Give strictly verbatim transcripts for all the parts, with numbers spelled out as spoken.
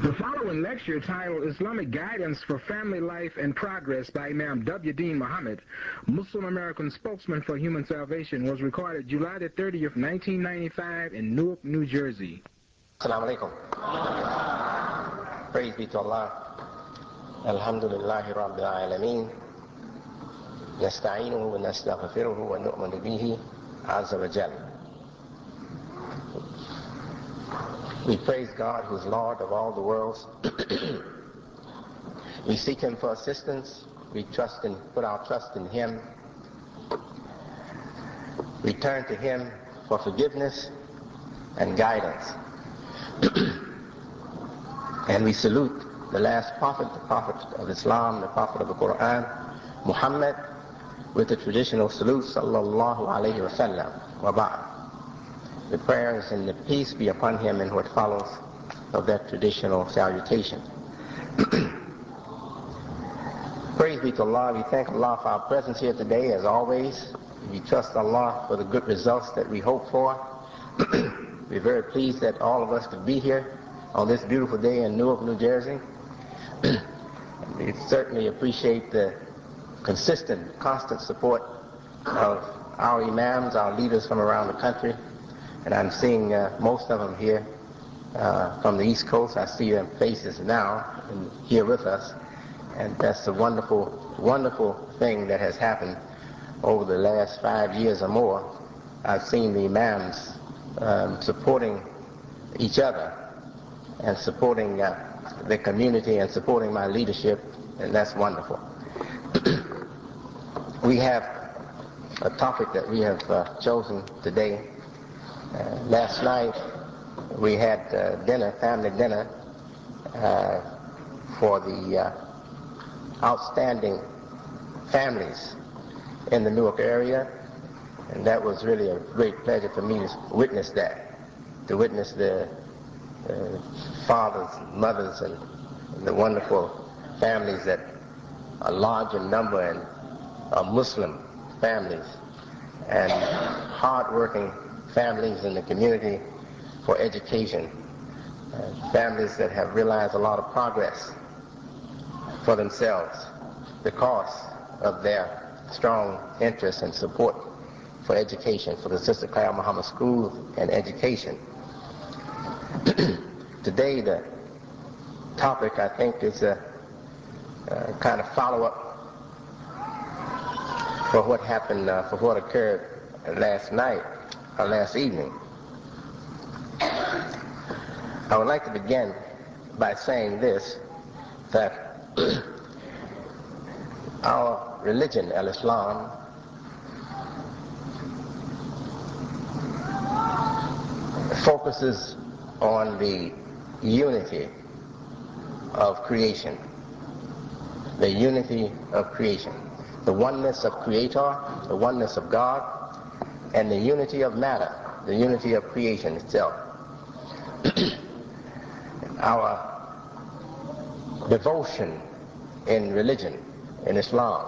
The following lecture, titled Islamic Guidance for Family Life and Progress by Imam W. Deen Muhammad, Muslim American spokesman for Human Salvation, was recorded July the thirtieth, nineteen ninety-five in Newark, New Jersey. Assalamu alaikum. Praise be to Allah. Alhamdulillahi Rabbil Alameen. Nasta'inuhu wa nastaghfiruhu wa nu'minu bihi azza wa jalla. We praise God, who is Lord of all the worlds. We seek Him for assistance. We trust and put our trust in Him. We turn to Him for forgiveness and guidance. And we salute the last prophet, the prophet of Islam, the prophet of the Quran, Muhammad, with the traditional salute, sallallahu alayhi wa sallam, wa ba'd. The prayers and the peace be upon him and what follows of that traditional salutation. Praise be to Allah. We thank Allah for our presence here today, as always. We trust Allah for the good results that we hope for. We're very pleased that all of us could be here on this beautiful day in Newark, New Jersey. We certainly appreciate the consistent, constant support of our imams, our leaders from around the country. And I'm seeing uh, most of them here uh, from the East Coast. I see their faces now and here with us. And that's a wonderful, wonderful thing that has happened over the last five years or more. I've seen the imams um, supporting each other and supporting uh, the community and supporting my leadership, and that's wonderful. We have a topic that we have uh, chosen today. Uh, last night we had uh, dinner, family dinner, uh, for the uh, outstanding families in the Newark area, and that was really a great pleasure for me to witness that, to witness the uh, fathers, mothers, and, and the wonderful families that are large in number and are Muslim families, and hard-working families in the community for education, uh, families that have realized a lot of progress for themselves because of their strong interest and support for education, for the Sister Claire Muhammad School and education. Today the topic, I think, is a, a kind of follow-up for what happened, uh, for what occurred last night, or last evening. I would like to begin by saying this, that our religion, al-Islam, focuses on the unity of creation, the unity of creation, the oneness of Creator, the oneness of God, and the unity of matter, the unity of creation itself. Our devotion in religion, in Islam,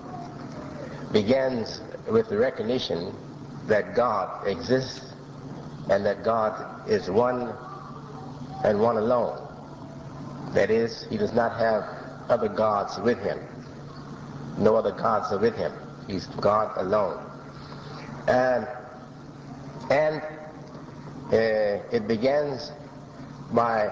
begins with the recognition that God exists and that God is one and one alone. That is, He does not have other gods with Him. No other gods are with Him. He's God alone. And, and uh, it begins by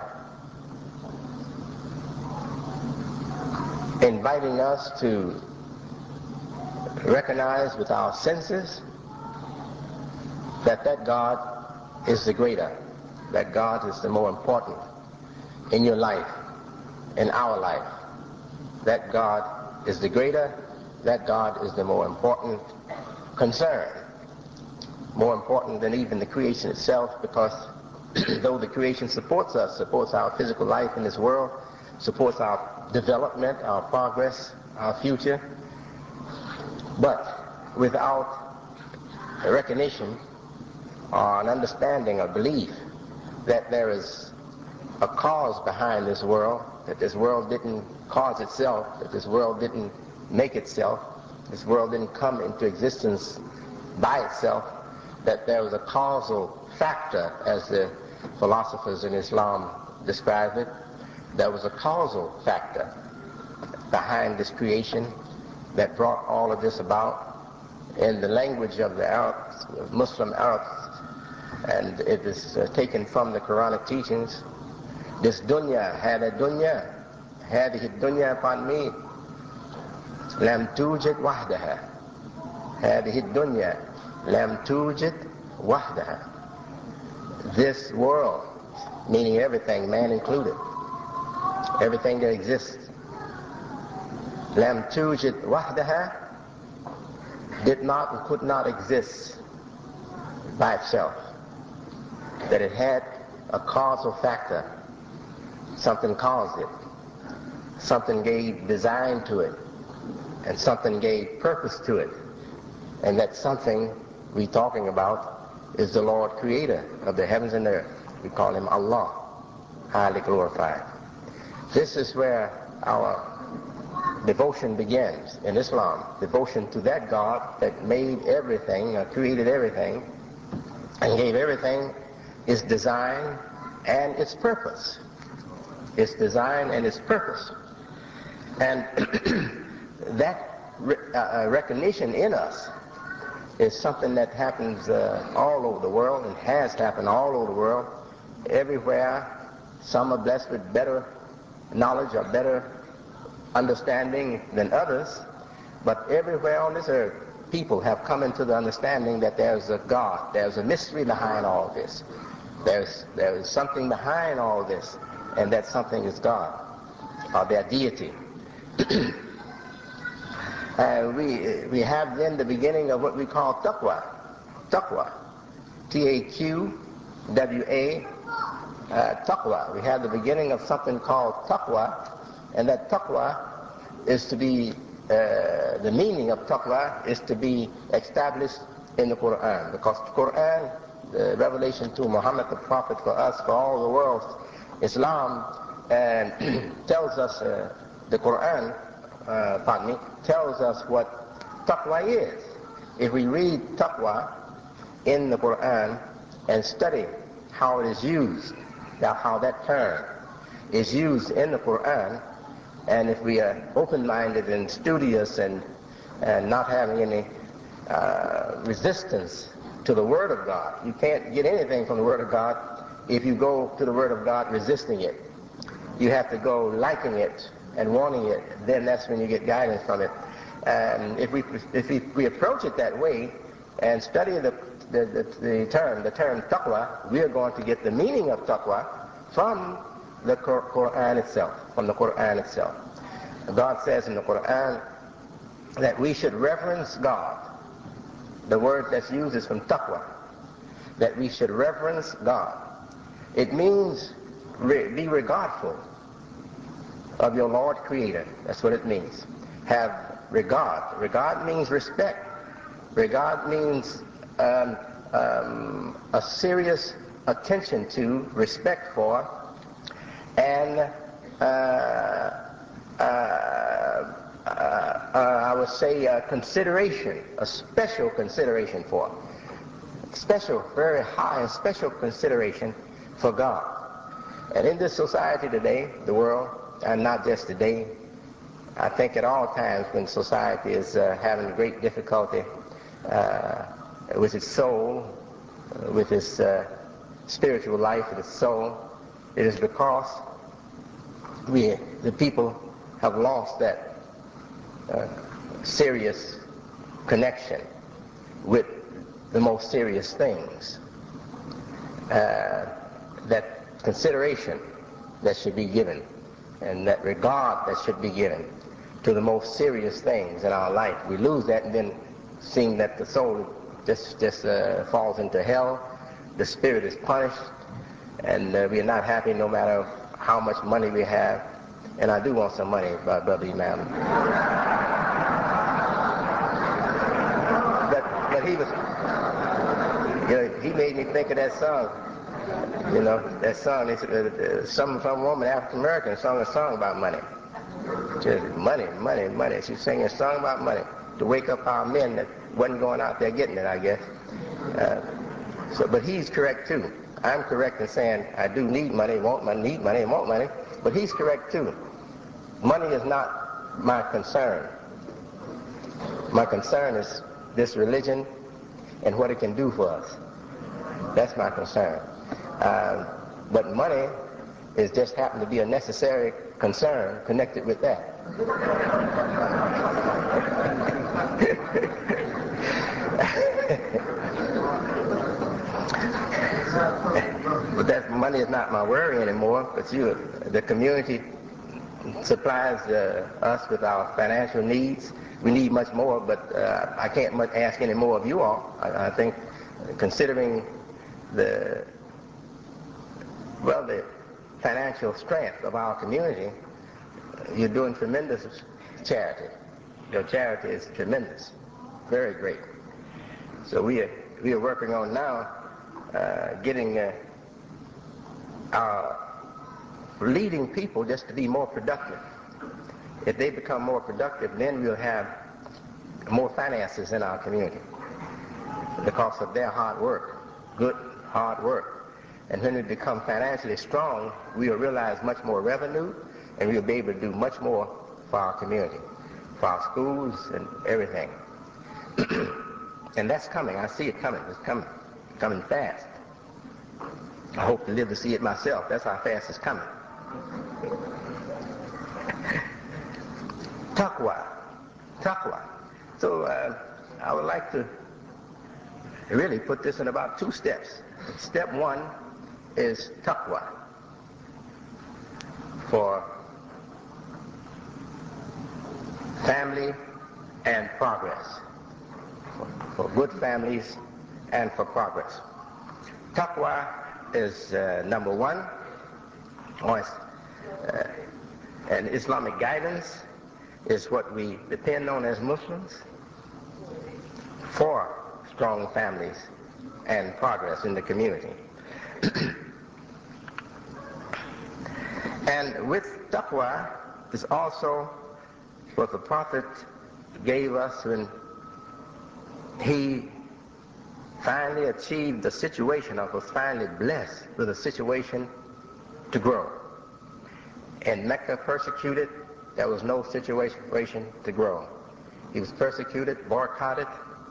inviting us to recognize with our senses that that God is the greater, that God is the more important in your life, in our life. That God is the greater, that God is the more important concern, more important than even the creation itself, because though the creation supports us, supports our physical life in this world, supports our development, our progress, our future, but without a recognition or an understanding or belief that there is a cause behind this world, that this world didn't cause itself, that this world didn't make itself, this world didn't come into existence by itself, that there was a causal factor, as the philosophers in Islam describe it, there was a causal factor behind this creation that brought all of this about. In the language of the Arabs, Muslim Arabs, and it is uh, taken from the Quranic teachings, this dunya, hada dunya, hadihi dunya upon me, lam tujid wahdaha, hadihi dunya, lam tujid wahdaha. This world, meaning everything, man included, everything that exists, lam tujid wahdaha, did not and could not exist by itself. That it had a causal factor. Something caused it. Something gave design to it. And something gave purpose to it. And that something we're talking about is the Lord Creator of the heavens and the earth. We call him Allah, highly glorified. This is where our devotion begins in Islam. Devotion to that God that made everything, uh, created everything, and gave everything its design and its purpose. Its design and its purpose. And that re uh, recognition in us is something that happens uh, all over the world and has happened all over the world. Everywhere, some are blessed with better knowledge or better understanding than others, but everywhere on this earth, people have come into the understanding that there's a God, there's a mystery behind all this. There's, there's something behind all this, and that something is God, or their deity. uh, we, we have then the beginning of what we call taqwa. Taqwa. T A Q W A, uh, taqwa. We have the beginning of something called taqwa, and that taqwa is to be, uh, the meaning of taqwa is to be established in the Quran. Because the Quran, the revelation to Muhammad the Prophet for us, for all the world, Islam, and tells us, uh, the Quran, uh, pardon me, tells us what taqwa is. If we read taqwa in the Quran and study how it is used, how that term is used in the Quran, and if we are open-minded and studious and, and not having any uh, resistance to the Word of God, you can't get anything from the Word of God if you go to the Word of God resisting it. You have to go liking it and wanting it, then that's when you get guidance from it. And if we, if we, we approach it that way and study the, the, the, the term, the term taqwa, we are going to get the meaning of taqwa from the Quran itself, from the Quran itself. God says in the Quran that we should reverence God. The word that's used is from taqwa, that we should reverence God. It means re be regardful of your Lord Creator. That's what it means. Have regard. Regard means respect. Regard means um, um, a serious attention to, respect for, and uh, uh, uh, uh, I would say uh, consideration, a special consideration for, special, very high and special consideration for God. And in this society today, the world, and not just today, I think at all times when society is uh, having great difficulty uh, with its soul, uh, with its uh, spiritual life, with its soul, it is because we, the people, have lost that uh, serious connection with the most serious things. Uh, that consideration that should be given, and that regard that should be given to the most serious things in our life. We lose that, and then seeing that the soul just, just uh, falls into hell, the spirit is punished, and uh, we are not happy no matter how much money we have. And I do want some money, uh, Brother Imam. but, but he was, you know, he made me think of that song. You know, that song, it's, uh, some, some woman, African American, sung a song about money. Just money, money, money. She sang a song about money to wake up our men that wasn't going out there getting it, I guess. Uh, so, but he's correct too. I'm correct in saying I do need money, want money, need money, and want money, but he's correct too. Money is not my concern. My concern is this religion and what it can do for us. That's my concern. Um, but money is just happen to be a necessary concern connected with that. But that money is not my worry anymore. But you, the community supplies uh, us with our financial needs. We need much more, but uh, I can't much ask any more of you all. I, I think, considering the well, the financial strength of our community, you're doing tremendous charity. Your charity is tremendous, very great. So we are we are working on now uh, getting uh, our leading people just to be more productive. If they become more productive, then we'll have more finances in our community because of their hard work, good hard work. And when we become financially strong, we'll realize much more revenue, and we'll be able to do much more for our community, for our schools and everything. And that's coming. I see it coming. It's coming, coming fast. I hope to live to see it myself. That's how fast it's coming. Taqwa. Taqwa. So uh, I would like to really put this in about two steps. Step one is taqwa for family and progress, for, for good families and for progress. Taqwa is uh, number one, or uh, and Islamic guidance is what we depend on as Muslims for strong families and progress in the community. And with taqwa is also what the Prophet gave us when he finally achieved the situation, or was finally blessed with a situation to grow. In Mecca, persecuted, there was no situation to grow. He was persecuted, boycotted,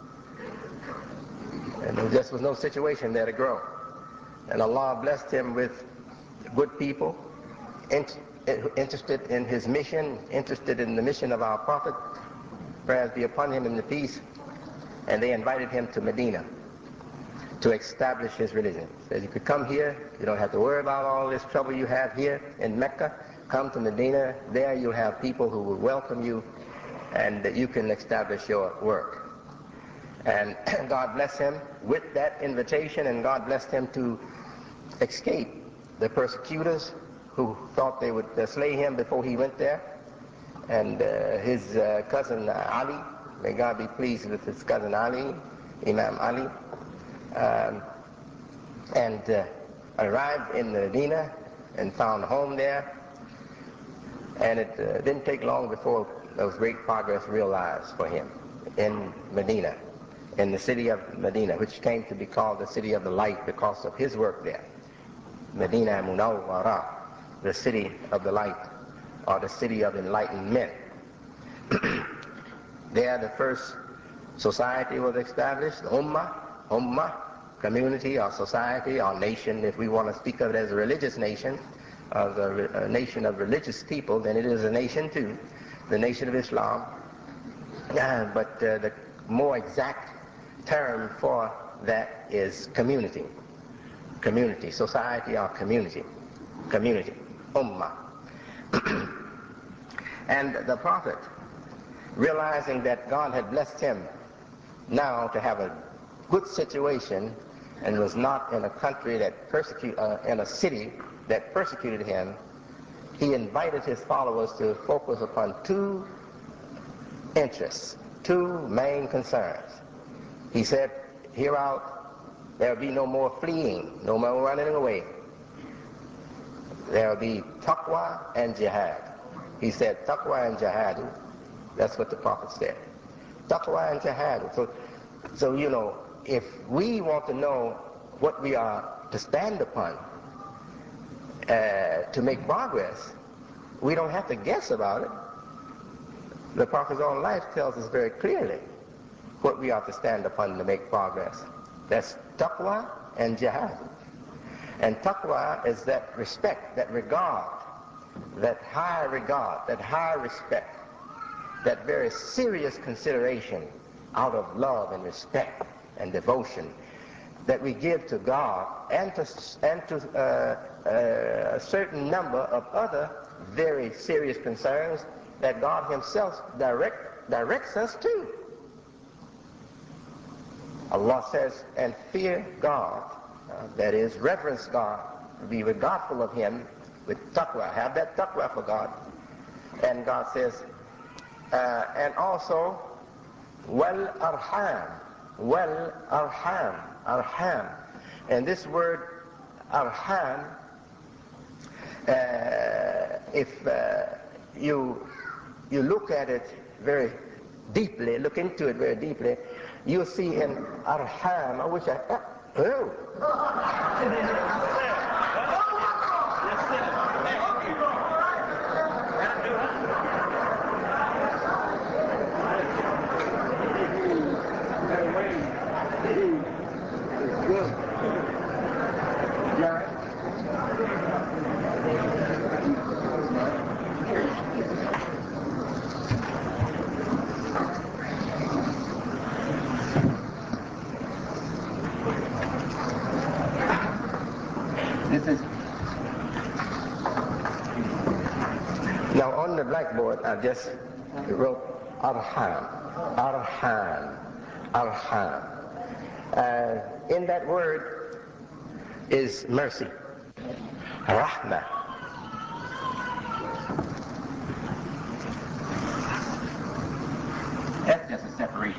and there just was no situation there to grow. And Allah blessed him with good people, in, interested in his mission, interested in the mission of our Prophet, prayers be upon him and the peace, and they invited him to Medina to establish his religion. He said, you could come here, you don't have to worry about all this trouble you have here in Mecca. Come to Medina, there you'll have people who will welcome you, and you can establish your work. And God blessed him with that invitation, and God blessed him to escape the persecutors who thought they would uh, slay him before he went there. And uh, his uh, cousin uh, Ali, may God be pleased with his cousin Ali, Imam Ali, um, and uh, arrived in Medina and found a home there. And it uh, didn't take long before there was great progress realized for him in Medina, in the city of Medina, which came to be called the city of the light because of his work there. Medina Munawwara, the city of the light, or the city of enlightened men. There the first society was established, Ummah, Ummah, community or society or nation, if we want to speak of it as a religious nation, as a, a nation of religious people, then it is a nation too, the nation of Islam. Uh, but uh, the more exact term for that is community. Community, society or community. Community, Ummah. And the Prophet, realizing that God had blessed him now to have a good situation and was not in a country that persecute, uh, in a city that persecuted him, he invited his followers to focus upon two interests, two main concerns. He said, hereout there will be no more fleeing, no more running away. There will be taqwa and jihad. He said taqwa and jihad. That's what the Prophet said. Taqwa and jihad. So, so you know, if we want to know what we are to stand upon, uh, to make progress, we don't have to guess about it. The Prophet's own life tells us very clearly what we ought to stand upon to make progress. That's taqwa and jihad. And taqwa is that respect, that regard, that high regard, that high respect, that very serious consideration out of love and respect and devotion that we give to God and to, and to uh, uh, a certain number of other very serious concerns that God himself direct, directs us to. Allah says, and fear God, uh, that is, reverence God, be regardful of him with taqwa, have that taqwa for God. And God says, uh, and also, wal arham, wal arham, arham. And this word arham, uh, if uh, you you look at it very deeply, look into it very deeply, you'll see in arham, I wish I, oh. This is now on the blackboard. I just wrote arham, arham, arham. Uh, in that word is mercy, rahmah. That's just a separation.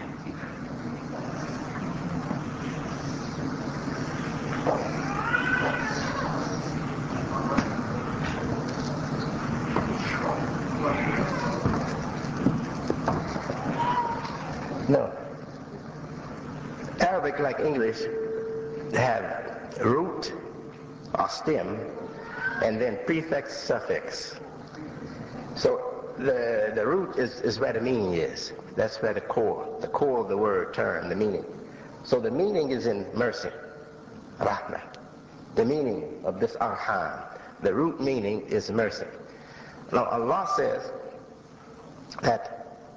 No. Arabic, like English, have root or stem and then prefix, suffix. So the, the root is, is where the meaning is. That's where the core, the core of the word, term, the meaning. So the meaning is in mercy, rahmah. The meaning of this arham, the root meaning is mercy. Now Allah says that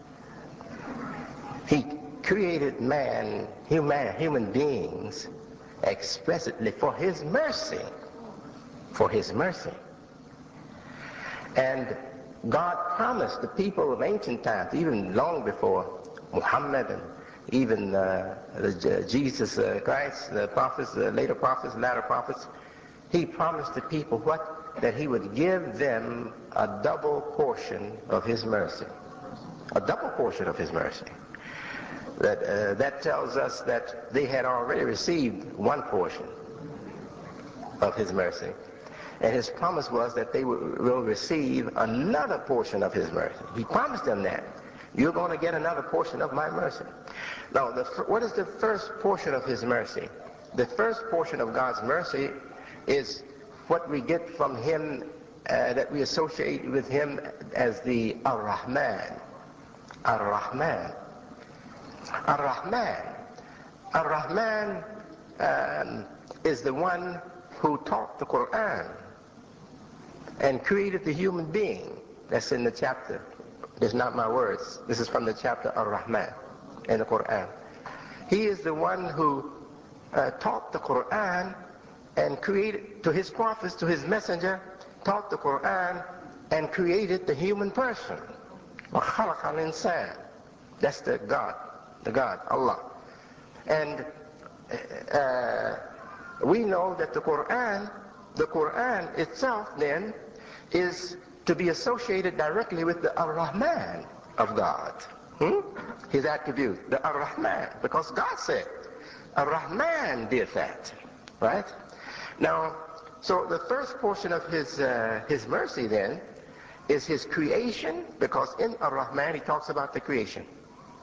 He created man, human, human beings, expressly for His mercy, for His mercy. And God promised the people of ancient times, even long before Muhammad and even uh, the, Jesus uh, Christ, the prophets, the later prophets, latter prophets, He promised the people what? That He would give them a double portion of His mercy. A double portion of His mercy. That, uh, that tells us that they had already received one portion of His mercy. And His promise was that they will, will receive another portion of His mercy. He promised them that. You're going to get another portion of my mercy. Now, the, what is the first portion of His mercy? The first portion of God's mercy is what we get from Him, uh, that we associate with Him as the Ar-Rahman. Ar-Rahman. Ar-Rahman. Ar-Rahman um, is the one who taught the Quran and created the human being. That's in the chapter. It's not my words. This is from the chapter Ar-Rahman in the Quran. He is the one who uh, taught the Quran and created, to his prophets, to his messenger, taught the Quran and created the human person. وَخَلَقَ الْإِنسَانَ. That's the God, the God, Allah. And uh, we know that the Quran, the Quran itself then is to be associated directly with the Ar-Rahman of God. Hmm? His attribute, the Ar-Rahman, because God said, Ar-Rahman did that, right? Now, so the first portion of his, uh, his mercy then is His creation, because in Ar-Rahman He talks about the creation.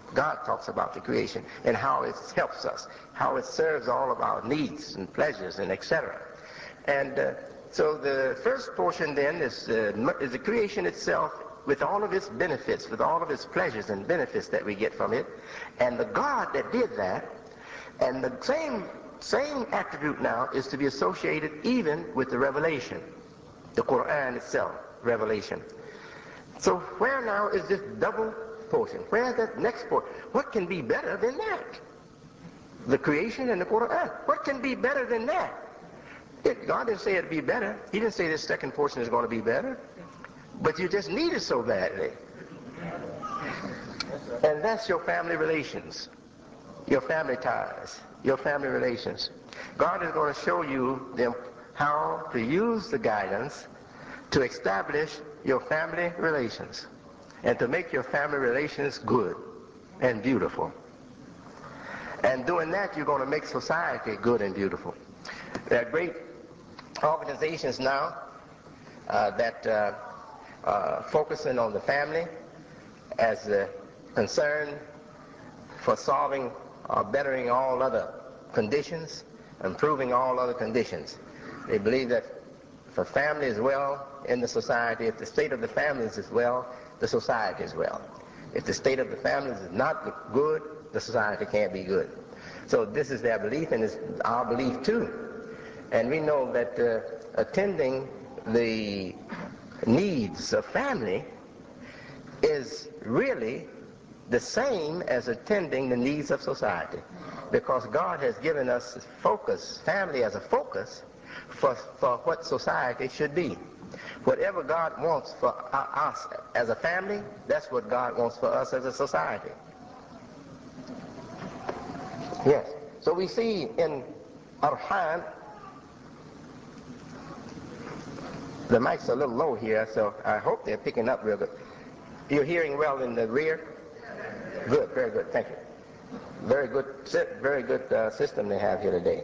God talks about the creation and how it helps us, how it serves all of our needs and pleasures and et cetera. And uh, so the first portion then is, uh, is the creation itself with all of its benefits, with all of its pleasures and benefits that we get from it. And the God that did that, and the same, same attribute now is to be associated even with the revelation, the Quran itself, revelation. So where now is this double portion? Where is that next portion? What can be better than that? The creation and the Quran. What can be better than that? It, God didn't say it'd be better. He didn't say this second portion is going to be better. But you just need it so badly. And that's your family relations, your family ties, your family relations. God is going to show you them how to use the guidance to establish your family relations and to make your family relations good and beautiful. And doing that, you're going to make society good and beautiful. There are great organizations now uh, that uh, uh, focusing on the family as a concern for solving or bettering all other conditions, improving all other conditions. They believe that if a family is well in the society, if the state of the families is well, the society is well. If the state of the families is not good, the society can't be good. So this is their belief, and it's our belief too. And we know that uh, attending the needs of family is really the same as attending the needs of society, because God has given us focus, family as a focus for, for what society should be. Whatever God wants for us as a family, that's what God wants for us as a society. Yes. So we see in Arham, the mic's a little low here, so I hope they're picking up real good. You're hearing well in the rear? Good, very good, thank you. Very good, very good uh, system they have here today.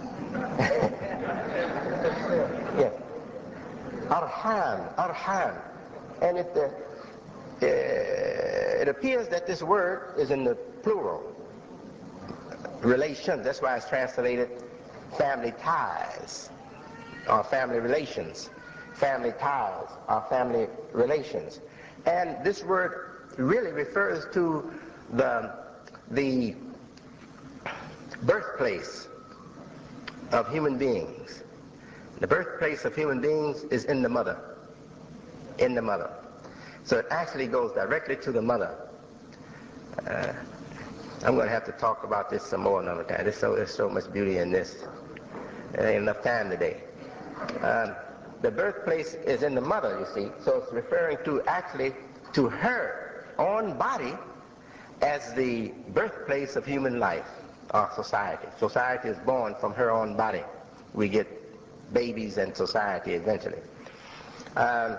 Yes. Arham, Arham. And it, uh, uh, it appears that this word is in the plural. Relation, that's why it's translated family ties, or family relations. Family ties, or family relations. And this word really refers to the, the birthplace of human beings. The birthplace of human beings is in the mother. In the mother. So it actually goes directly to the mother. Uh, I'm going to have to talk about this some more another time. There's so, there's so much beauty in this. There ain't enough time today. Um, the birthplace is in the mother, you see. So it's referring to actually to her own body as the birthplace of human life or society. Society is born from her own body. We get babies and society eventually. Um,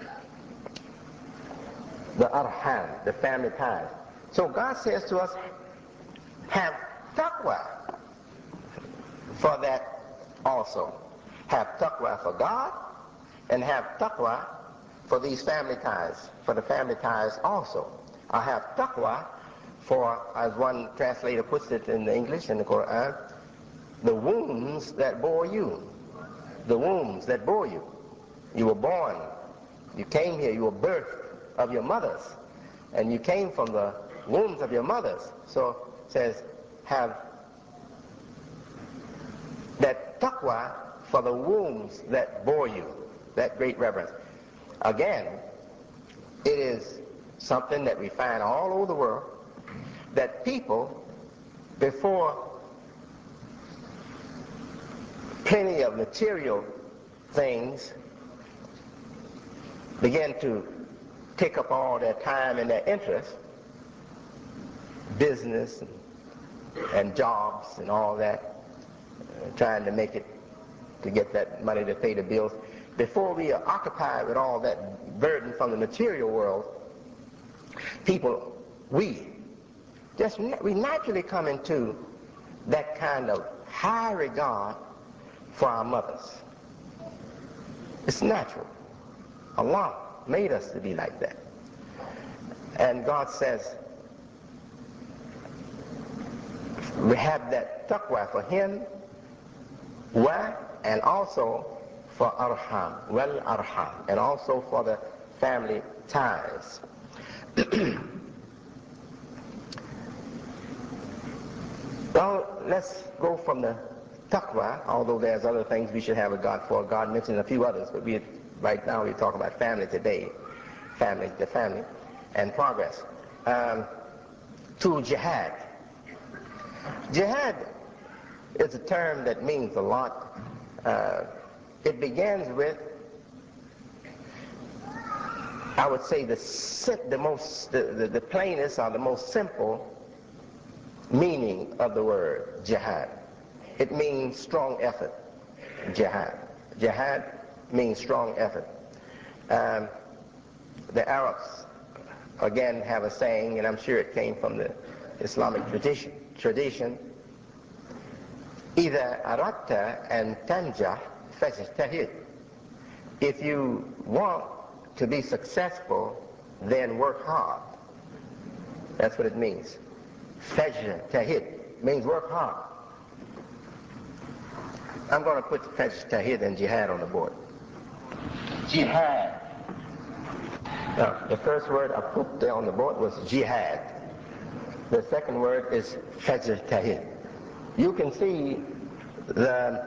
the arham, the family ties. So God says to us, have taqwa for that also. Have taqwa for God and have taqwa for these family ties, for the family ties also. I have taqwa for, as one translator puts it in the English, in the Quran, the wombs that bore you. The wombs that bore you. You were born, you came here, you were birthed of your mothers, and you came from the wombs of your mothers. So it says, have that taqwa for the wombs that bore you. That great reverence. Again, it is something that we find all over the world, that people, before plenty of material things begin to take up all their time and their interest, business and, and jobs and all that, uh, trying to make it, to get that money to pay the bills. Before we are occupied with all that burden from the material world, people, we, just we naturally come into that kind of high regard for our mothers. It's natural. Allah made us to be like that. And God says, we have that taqwa for him, wa, and also for arham, well arham, and also for the family ties. Well, let's go from the taqwa, although there's other things we should have a God for. God mentioned a few others, but we right now we're talking about family today, family, the family, and progress. Um, to jihad. Jihad is a term that means a lot. Uh, it begins with, I would say, the the most, the, the, the plainest or the most simple meaning of the word jihad. It means strong effort. Jihad. Jihad means strong effort. Um, the Arabs, again, have a saying, and I'm sure it came from the Islamic tradition. Tradition. إذا أردت أن تنجح فاجتهد. If you want to be successful, then work hard. That's what it means. Fajtahid means work hard. I'm going to put fajtahid and jihad on the board. Jihad. Now, the first word I put there on the board was jihad. The second word is fajtahid. You can see the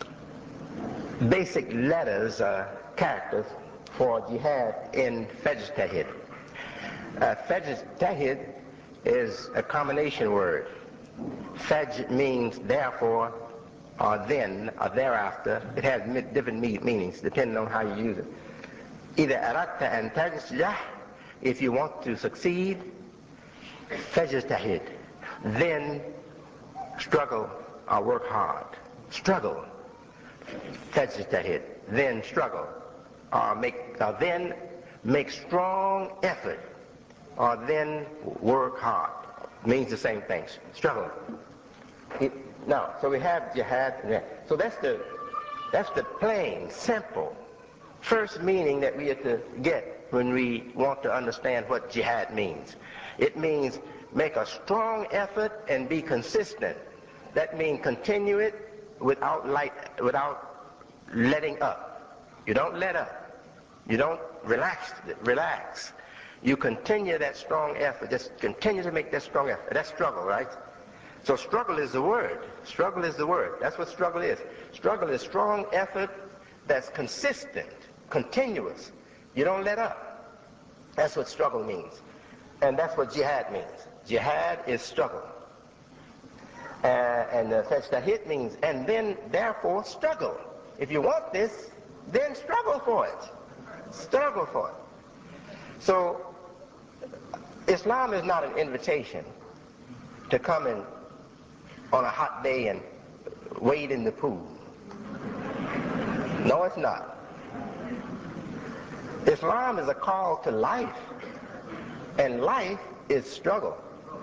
basic letters, uh, characters for jihad in fajtahid. Uh, fajtahid is a combination word. Faj means therefore, or then, or thereafter. It has different meanings depending on how you use it. Either أردت أن تنجح, if you want to succeed, فاجتهد, then struggle or work hard. Struggle. فاجتهد, then struggle, or make, or then make strong effort, or then work hard. Means the same things. Struggle. It, now, so we have jihad. So that's the that's the plain, simple, first meaning that we have to get when we want to understand what jihad means. It means make a strong effort and be consistent. That means continue it without light, without letting up. You don't let up. You don't relax. Relax. You continue that strong effort. Just continue to make that strong effort. That's struggle, right? So struggle is the word. Struggle is the word. That's what struggle is. Struggle is strong effort that's consistent, continuous. You don't let up. That's what struggle means. And that's what jihad means. Jihad is struggle. Uh, and uh, fajtahid means, and then therefore struggle. If you want this, then struggle for it. Struggle for it. So Islam is not an invitation to come in on a hot day and wade in the pool. No, it's not. Islam is a call to life, and life is struggle.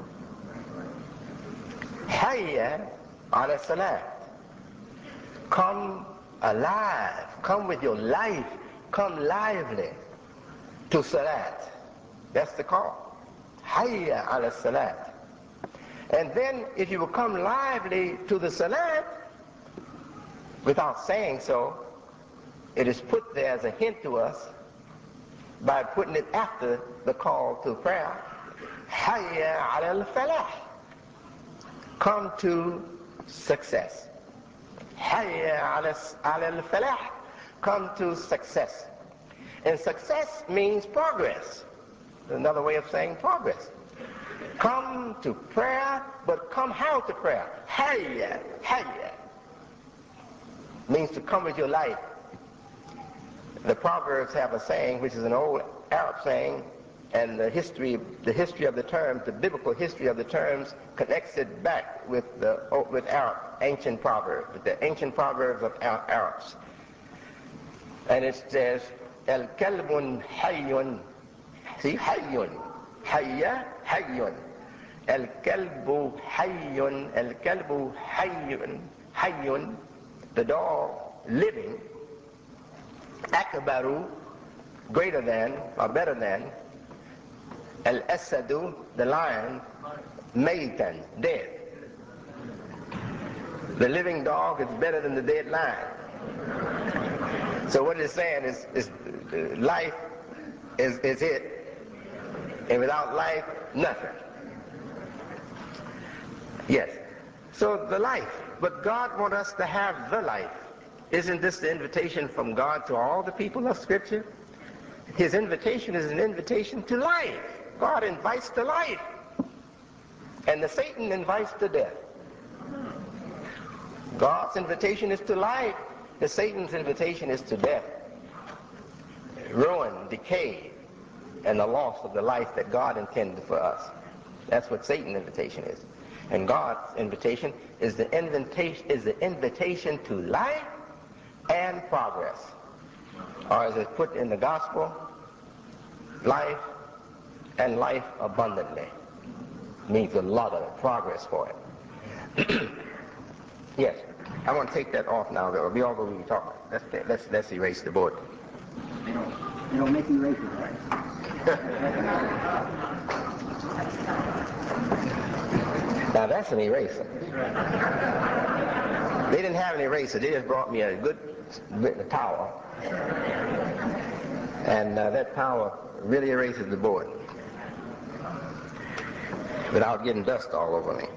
Hayya ala salat. Come alive. Come with your life. Come lively to salat. That's the call. Hayya ala salat. And then if you will come lively to the salat, without saying so, it is put there as a hint to us by putting it after the call to prayer. Hayya ala al-falah. Come to success. Hayya ala al-falah. Come to success. And success means progress. Another way of saying progress. Come to prayer, but come how to prayer? Hayya, hayya. Means to come with your life. The Proverbs have a saying, which is an old Arab saying, and the history, the history of the terms, the biblical history of the terms, connects it back with the with Arab ancient proverbs, with the ancient proverbs of Arabs. And it says, "El kalbun hayyun." See, hayyun, hayya, hayyun. El kalbu hayyun, el kalbu hayyun, hayyun. The dog living. Akbaru, greater than or better than. Al-asadu, the lion, maytan, dead. The living dog is better than the dead lion. So what it's saying is, is life is, is it, and without life, nothing. Yes. So the life, but God wants us to have the life. Isn't this the invitation from God to all the people of Scripture? His invitation is an invitation to life. God invites to life. And the Satan invites to death. God's invitation is to life. The Satan's invitation is to death. Ruin, decay, and the loss of the life that God intended for us. That's what Satan's invitation is. And God's invitation is the invitation is the invitation to life and progress. Or as it's put in the gospel, life and life abundantly. Means a lot of progress for it. Yes, I want to take that off now. We all go we talk. Let's let's let's erase the board. You don't, you don't make me erase it, right? Now that's an eraser. They didn't have an eraser. They just brought me a good a towel, and uh, that towel really erases the board without getting dust all over me.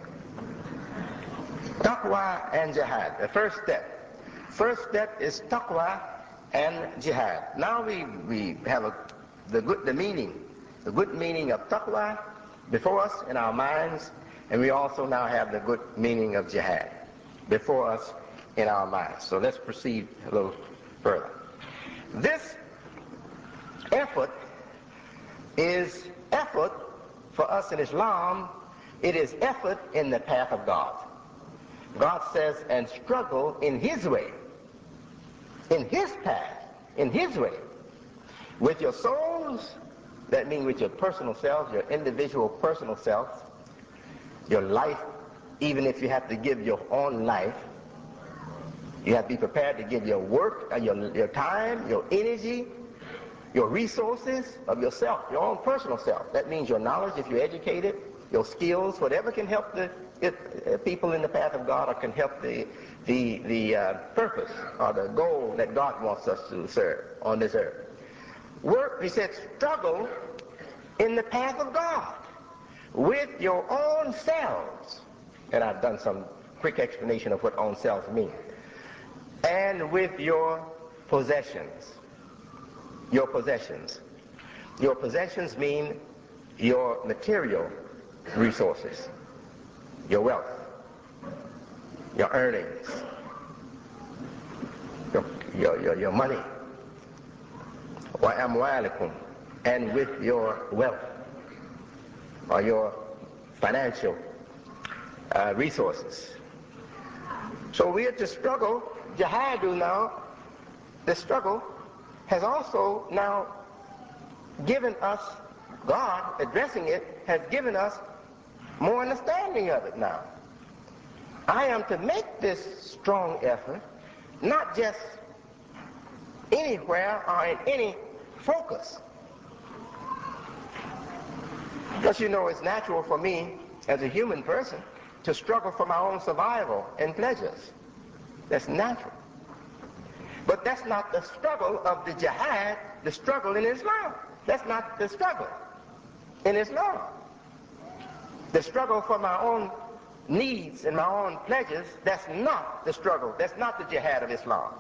Taqwa and jihad. The first step. First step is taqwa and jihad. Now we, we have a, the good the meaning, the good meaning of taqwa before us in our minds, and we also now have the good meaning of jihad before us in our minds. So let's proceed a little further. This effort is effort for us in Islam. It is effort in the path of God. God says, and struggle in His way, in His path, in His way, with your souls, that means with your personal selves, your individual personal selves, your life, even if you have to give your own life, you have to be prepared to give your work, your, your time, your energy, your resources of yourself, your own personal self. That means your knowledge, if you're educated, your skills, whatever can help the If, uh, people in the path of God, or can help the the the uh, purpose or the goal that God wants us to serve on this earth. Work, he said, struggle in the path of God with your own selves. And I've done some quick explanation of what own selves mean. And with your possessions. Your possessions. Your possessions mean your material resources. Your wealth, your earnings, your, your, your, your money, wa amwalikum, and with your wealth, or your financial uh, resources. So we are to struggle. Jihadu now, the struggle has also now given us, God addressing it, has given us more understanding of it now. I am to make this strong effort, not just anywhere or in any focus. Because you know, it's natural for me as a human person to struggle for my own survival and pleasures. That's natural. But that's not the struggle of the jihad, the struggle in Islam. That's not the struggle in Islam. The struggle for my own needs and my own pleasures, that's not the struggle. That's not the jihad of Islam.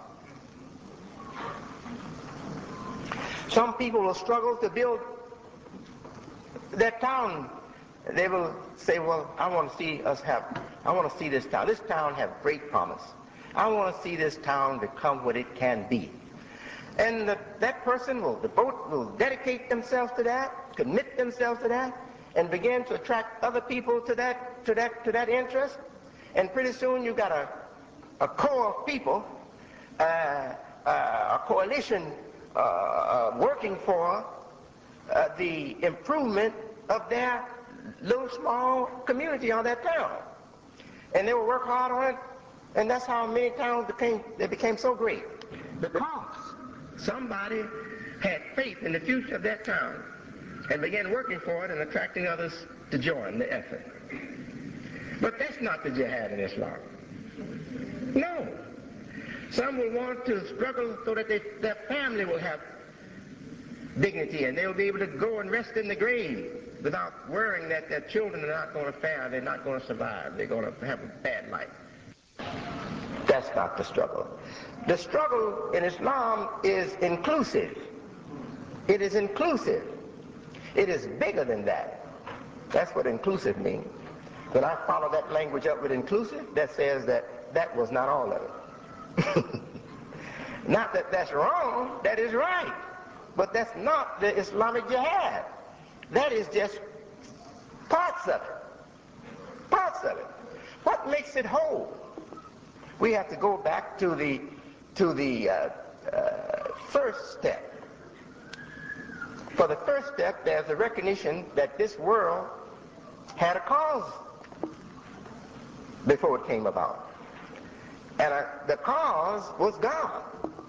Some people will struggle to build their town. They will say, well, I want to see us have, I want to see this town. This town have great promise. I want to see this town become what it can be. And the, that person will, the boat will dedicate themselves to that, commit themselves to that, and begin to attract other people to that, to that, to that interest. And pretty soon you got a, a core of people, uh, uh, a coalition uh, uh, working for uh, the improvement of their little small community or their town. And they will work hard on it, and that's how many towns became, they became so great. Because somebody had faith in the future of that town and began working for it and attracting others to join the effort. But that's not the jihad in Islam. No. Some will want to struggle so that they, their family will have dignity and they'll be able to go and rest in the grave without worrying that their children are not going to fare, they're not going to survive, they're going to have a bad life. That's not the struggle. The struggle in Islam is inclusive. It is inclusive. It is bigger than that. That's what inclusive means. When I follow that language up with inclusive, that says that that was not all of it. Not that that's wrong, that is right. But that's not the Islamic jihad. That is just parts of it. Parts of it. What makes it whole? We have to go back to the to the uh, uh, first step. For the first step, there's a recognition that this world had a cause before it came about. And uh, the cause was God.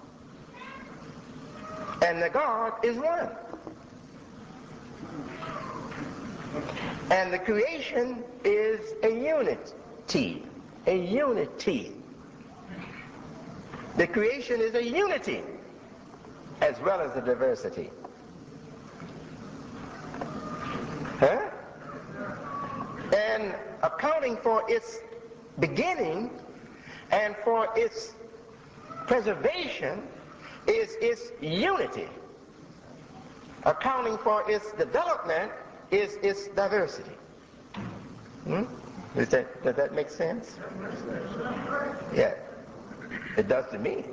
And the God is one. And the creation is a unity. A unity. The creation is a unity as well as a diversity. Huh? And accounting for its beginning and for its preservation is its unity. Accounting for its development is its diversity. Hmm? Does that, does that make sense? Yeah, it does to me.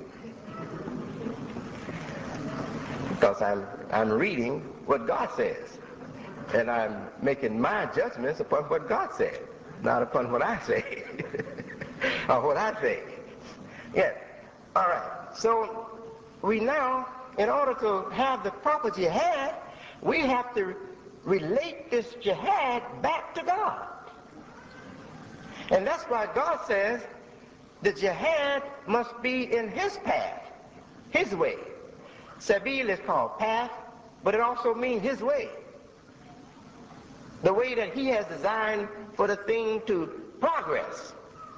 Because I'm, I'm reading what God says. And I'm making my judgments upon what God said, not upon what I say. Or what I think. Yeah. All right. So we now, in order to have the proper jihad, we have to relate this jihad back to God. And that's why God says the jihad must be in his path, his way. Sabil is called path, but it also means his way. The way that he has designed for the thing to progress.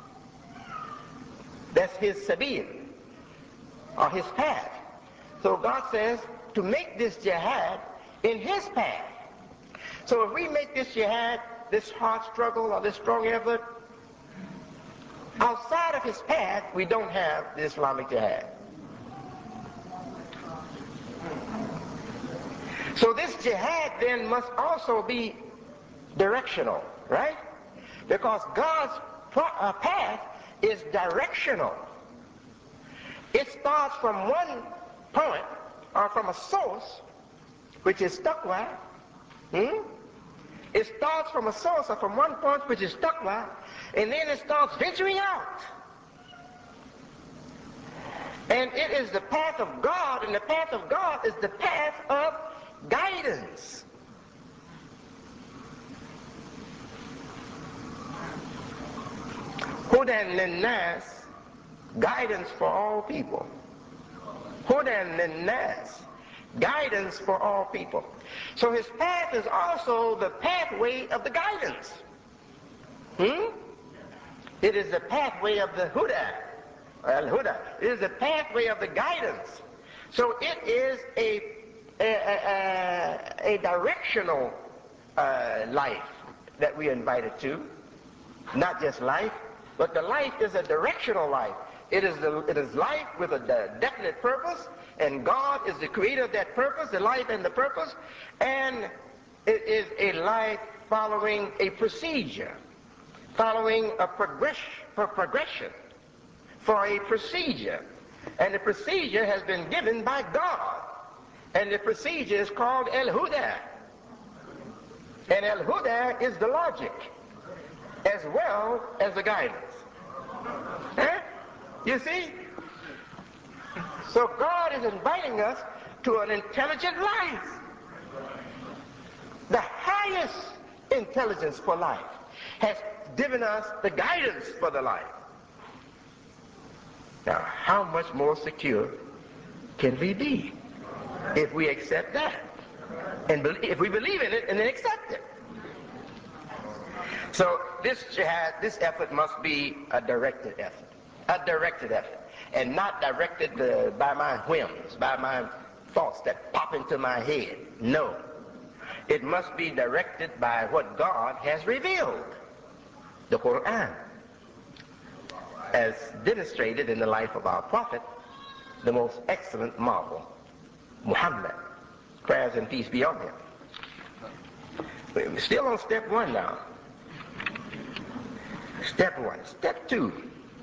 That's his sabil, or his path. So God says to make this jihad in his path. So if we make this jihad, this hard struggle or this strong effort, outside of his path, we don't have the Islamic jihad. So this jihad then must also be directional, right? Because God's uh, path is directional. It starts from one point or from a source, which is taqwa. Hmm? It starts from a source or from one point, which is taqwa, and then it starts venturing out. And it is the path of God, and the path of God is the path of guidance. Hudan lin-nas, guidance for all people. Hudan lin-nas, guidance for all people. So his path is also the pathway of the guidance. Hmm? It is the pathway of the Huda, al-Huda. It is the pathway of the guidance. So it is a, a, a, a directional uh, life that we are invited to. Not just life, but the life is a directional life. It is, the, it is life with a definite purpose, and God is the creator of that purpose, the life and the purpose, and it is a life following a procedure, following a progression, for progression, for a procedure. And the procedure has been given by God. And the procedure is called al-Huda. And al-Huda is the logic, as well as the guidance. Eh? You see? So God is inviting us to an intelligent life. The highest intelligence for life has given us the guidance for the life. Now, how much more secure can we be if we accept that? And if we believe in it and then accept it. So this jihad, this effort must be a directed effort. a directed effort, and not directed uh, by my whims, by my thoughts that pop into my head. No. It must be directed by what God has revealed, the Quran, as demonstrated in the life of our prophet, the most excellent model, Muhammad, prayers and peace be on him. We're still on step one now. Step one. Step two.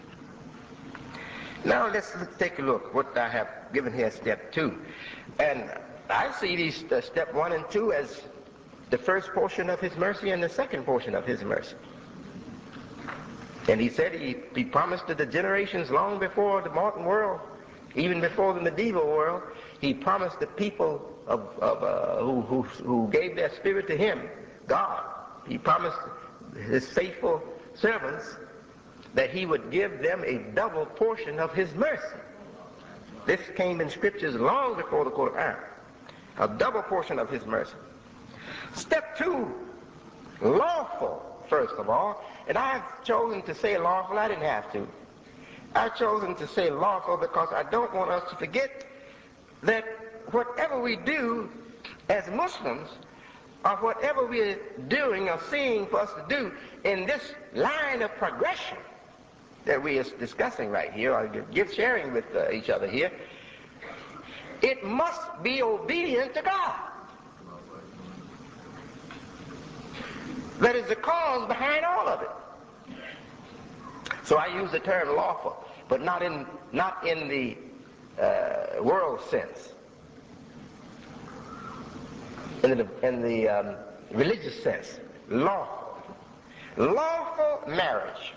Now let's take a look what I have given here, step two. And I see these uh, step one and two as the first portion of his mercy and the second portion of his mercy. And he said he, he promised to the generations long before the modern world, even before the medieval world, he promised the people of, of uh, who, who, who gave their spirit to him, God, he promised his faithful servants that he would give them a double portion of his mercy. This came in scriptures long before the Quran. A double portion of his mercy. Step two, lawful, first of all. And I've chosen to say lawful. I didn't have to. I've chosen to say lawful because I don't want us to forget that whatever we do as Muslims, or whatever we're doing or seeing for us to do in this line of progression that we are discussing right here, or give sharing with uh, each other here, it must be obedient to God. That is the cause behind all of it. So I use the term lawful, but not in not in the uh, world sense. In the, in the um, religious sense, lawful. Lawful marriage.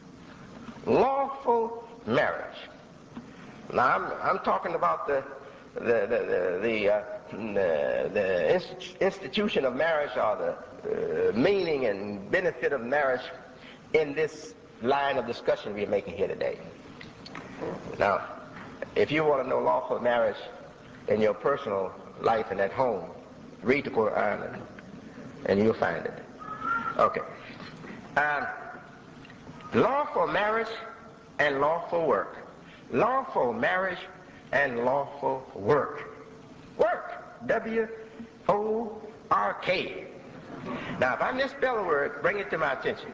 Lawful marriage. Now I'm, I'm talking about the the the the, uh, the, the inst institution of marriage, or the uh, meaning and benefit of marriage in this line of discussion we're making here today. Now, if you want to know lawful marriage in your personal life and at home, read the Quran and, and you'll find it. Okay. Um, lawful marriage and lawful work. Lawful marriage and lawful work. Work. W O R K. Now, if I misspell a word, bring it to my attention.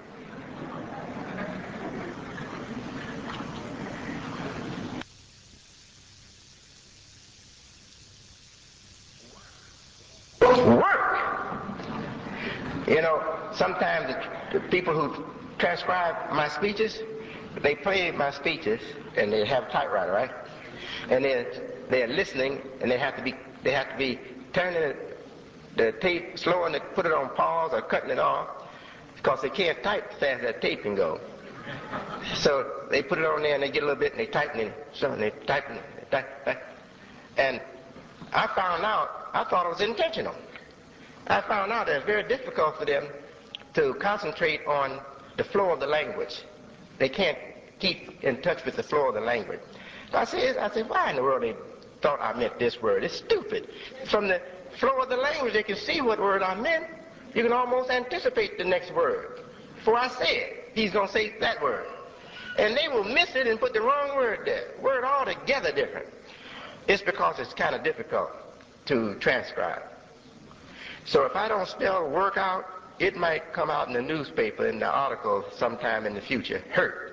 Work. You know, sometimes the, the people who transcribe my speeches, they play my speeches and they have a typewriter, right? And they're, they're listening, and they have to be they have to be turning the tape slow, and they put it on pause or cutting it off because they can't type as fast as that tape can go. So they put it on there and they get a little bit and they type it, so they type it, they type, type. And I found out, I thought it was intentional. I found out that it's very difficult for them to concentrate on the flow of the language. They can't keep in touch with the flow of the language. So I said, I said, why in the world they thought I meant this word? It's stupid. From the flow of the language, they can see what word I meant. You can almost anticipate the next word. Before I say it, he's going to say that word. And they will miss it and put the wrong word there. Word altogether different. It's because it's kind of difficult to transcribe. So if I don't spell work out, it might come out in the newspaper in the article sometime in the future. Hurt.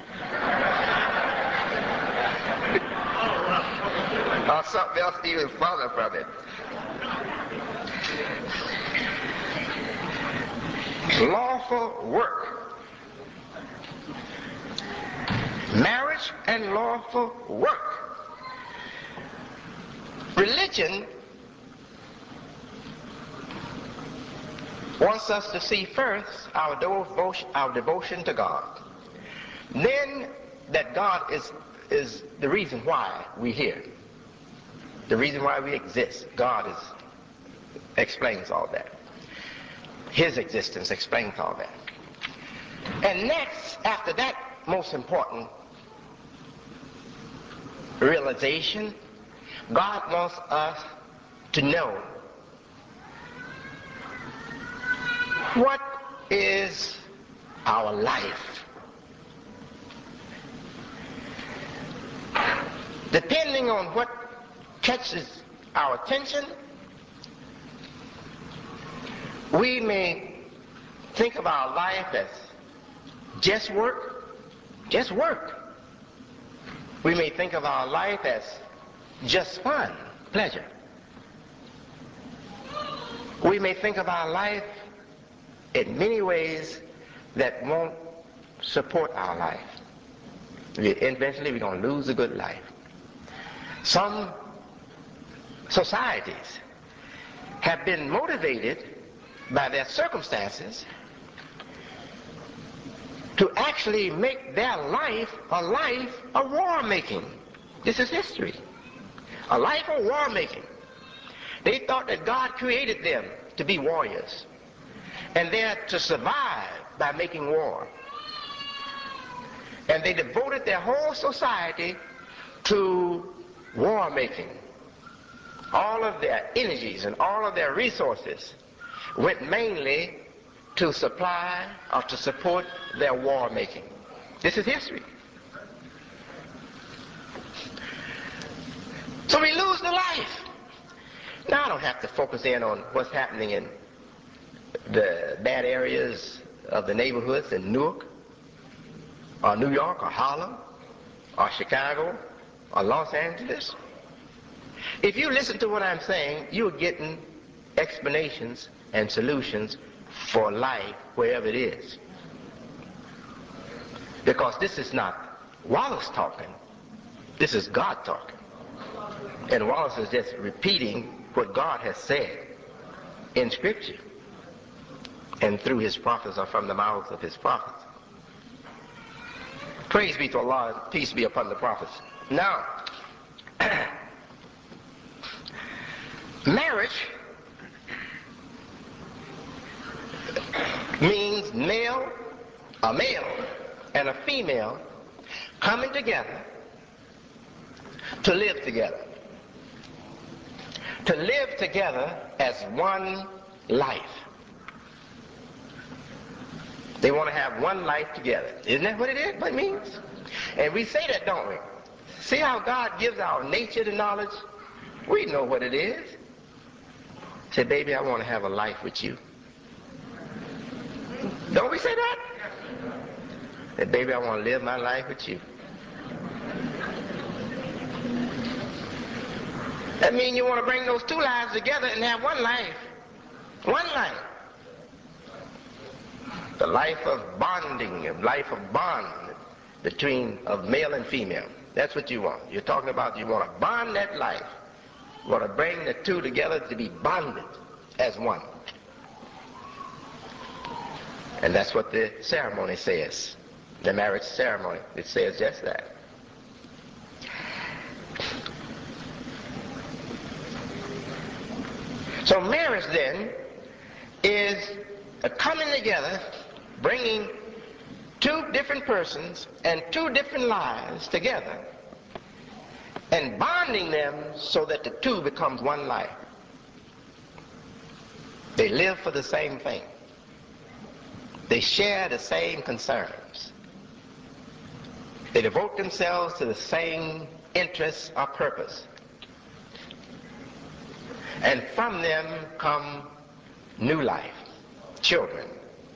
Or something else even further from it. Lawful work. Marriage and lawful work. Religion wants us to see first our devotion, our devotion to God. Then that God is, is the reason why we're here. The reason why we exist. God is, explains all that. His existence explains all that. And next, after that most important realization, God wants us to know what is our life. Depending on what catches our attention, we may think of our life as just work, just work. We may think of our life as just fun, pleasure. We may think of our life in many ways that won't support our life. Eventually we're going to lose a good life. Some societies have been motivated by their circumstances to actually make their life a life of war-making. This is history. A life of war-making. They thought that God created them to be warriors, and they're to survive by making war. And they devoted their whole society to war-making. All of their energies and all of their resources went mainly to supply or to support their war-making. This is history. So we lose the life. Now I don't have to focus in on what's happening in the bad areas of the neighborhoods in Newark, or New York, or Harlem, or Chicago, or Los Angeles. If you listen to what I'm saying, you're getting explanations and solutions for life wherever it is. Because this is not Wallace talking, this is God talking. And Wallace is just repeating what God has said in Scripture and through his prophets, or from the mouths of his prophets. Praise be to Allah, and peace be upon the prophets. Now, marriage means male, a male and a female coming together to live together. To live together as one life. They want to have one life together. Isn't that what it is? What it means? And we say that, don't we? See how God gives our nature the knowledge? We know what it is. Say, baby, I want to have a life with you. Don't we say that? Say, baby, I want to live my life with you. That means you want to bring those two lives together and have one life. One life. The life of bonding, a life of bond between of male and female. That's what you want. You're talking about you want to bond that life. You want to bring the two together to be bonded as one. And that's what the ceremony says. The marriage ceremony. It says just that. So marriage then is a coming together, bringing two different persons and two different lives together and bonding them so that the two becomes one life. They live for the same thing. They share the same concerns. They devote themselves to the same interests or purpose. And from them come new life, children.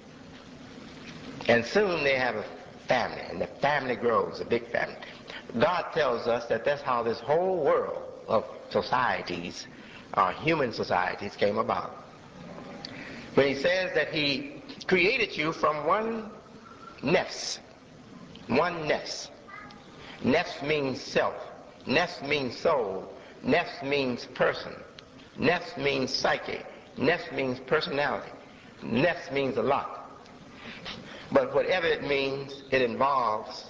And soon they have a family, and the family grows, a big family. God tells us that that's how this whole world of societies, our human societies, came about. When he says that he created you from one nefs, one nefs. Nefs means self. Nefs means soul. Nefs means person. Nefs means psyche. Nefs means personality. Nefs means a lot. But whatever it means, it involves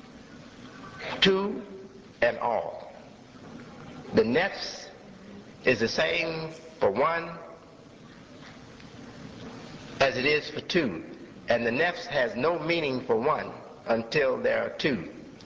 two and all. The nefs is the same for one as it is for two. And the nefs has no meaning for one until there are two.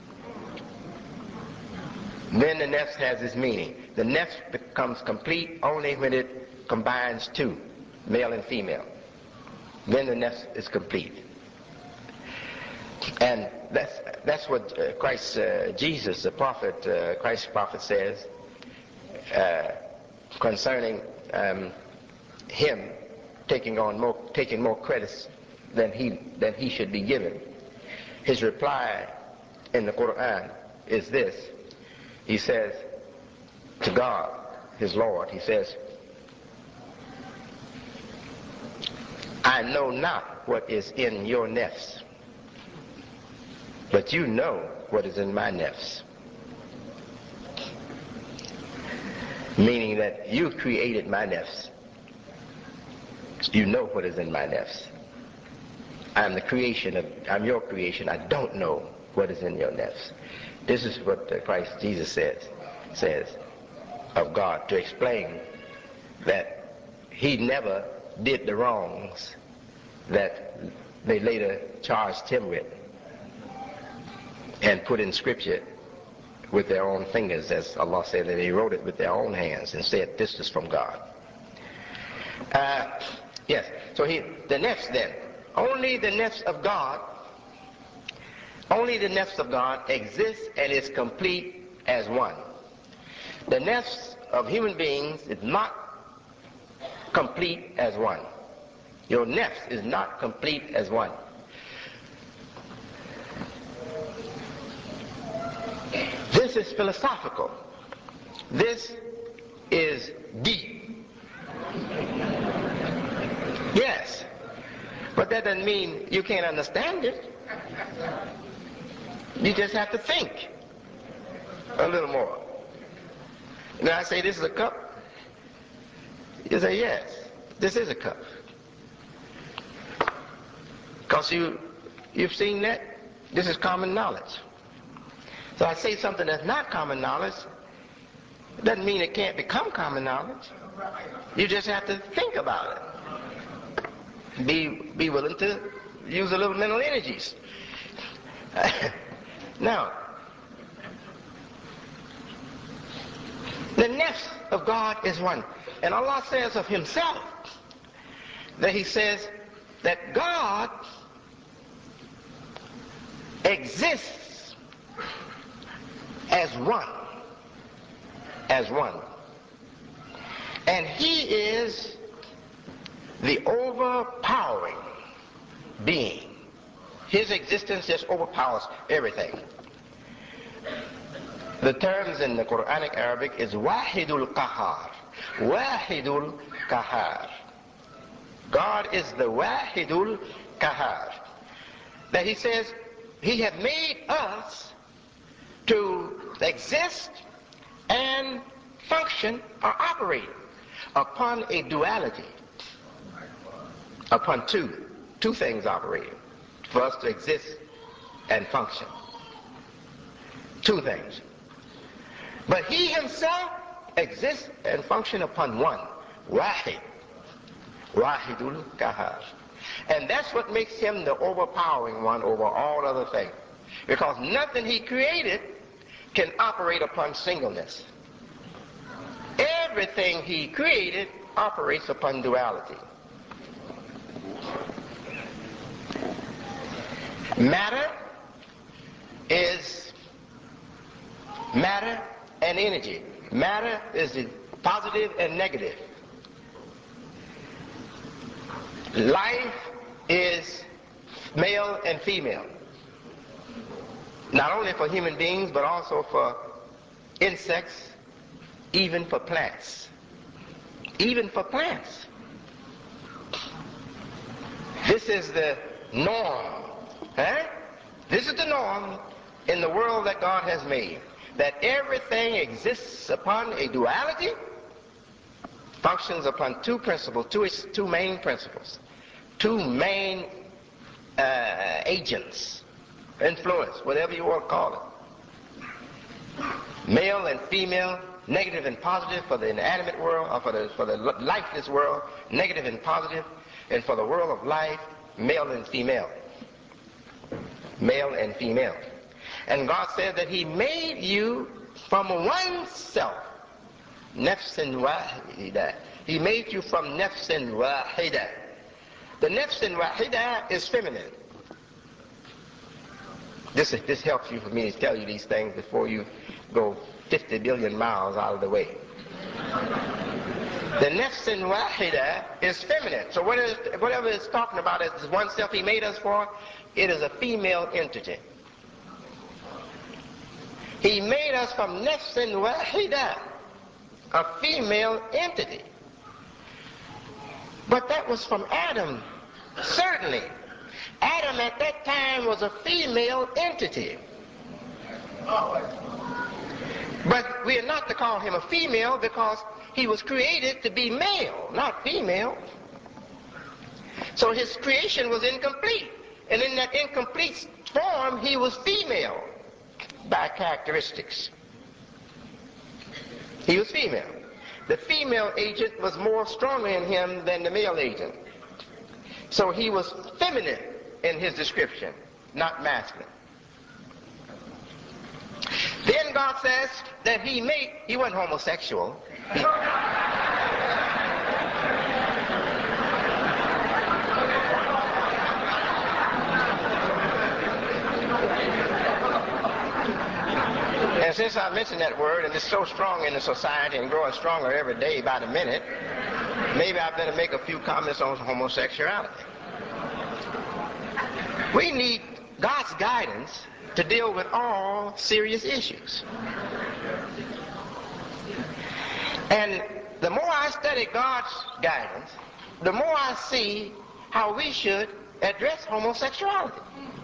Then the nefs has its meaning. The nefs becomes complete only when it combines two, male and female. Then the nefs is complete. And that's, that's what uh, Christ, uh, Jesus, the prophet, uh, Christ prophet says uh, concerning um, him taking on more, taking more credits than he, than he should be given. His reply in the Quran is this. He says to God, his Lord, he says, I know not what is in your nafs, but you know what is in my nafs. Meaning that you created my nafs. You know what is in my nafs. I'm the creation of, I'm your creation. I don't know what is in your nafs. This is what uh, Christ Jesus says, says of God, to explain that he never did the wrongs that they later charged him with and put in scripture with their own fingers, as Allah said that they wrote it with their own hands and said this is from God. Uh, yes, so he, the nafs then, only the nafs of God, only the nafs of God exists and is complete as one. The nafs of human beings is not complete as one. Your nafs is not complete as one. This is philosophical. This is deep. Yes. But that doesn't mean you can't understand it. You just have to think a little more. Now I say this is a cup. You say yes, this is a cup. Because you, you've seen that. This is common knowledge. So I say something that's not common knowledge, doesn't mean it can't become common knowledge. You just have to think about it. Be, be willing to use a little mental energies. Now, the nafs of God is one. And Allah says of himself that he says that God exists as one. As one. And he is the overpowering being. His existence just overpowers everything. The terms in the Quranic Arabic is Wahidul Qahar. Wahidul Qahar. God is the Wahidul Qahar. That he says he had made us to exist and function or operate upon a duality. Upon two, two things operating. For us to exist and function. Two things. But he himself exists and functions upon one. Wahid. Wahidul Qahar. And that's what makes him the overpowering one over all other things. Because nothing he created can operate upon singleness. Everything he created operates upon duality. Matter is matter and energy. Matter is the positive and negative. Life is male and female. Not only for human beings, but also for insects, even for plants. Even for plants. This is the norm. Huh? This is the norm in the world that God has made. That everything exists upon a duality, functions upon two principles, two, two main principles, two main uh, agents, influence, whatever you want to call it. Male and female, negative and positive for the inanimate world, or for the, for the lifeless world, negative and positive, and for the world of life, male and female. Male and female. And God said that he made you from one self. Nafsin wahida. He made you from nafsin wahida. The nafsin wahida is feminine. This, this helps you for me to tell you these things before you go fifty billion miles out of the way. The nafs wahida is feminine. So what is, whatever it's talking about is the one self he made us for, it is a female entity. He made us from nafs wahida, a female entity. But that was from Adam, certainly. Adam at that time was a female entity. But we are not to call him a female because he was created to be male, not female. So his creation was incomplete. And in that incomplete form, he was female by characteristics. He was female. The female agent was more stronger in him than the male agent. So he was feminine in his description, not masculine. Then God says that he made, he wasn't homosexual. He, and since I mentioned that word, and it's so strong in the society and growing stronger every day by the minute, maybe I better make a few comments on homosexuality. We need God's guidance to deal with all serious issues. And the more I study God's guidance, the more I see how we should address homosexuality.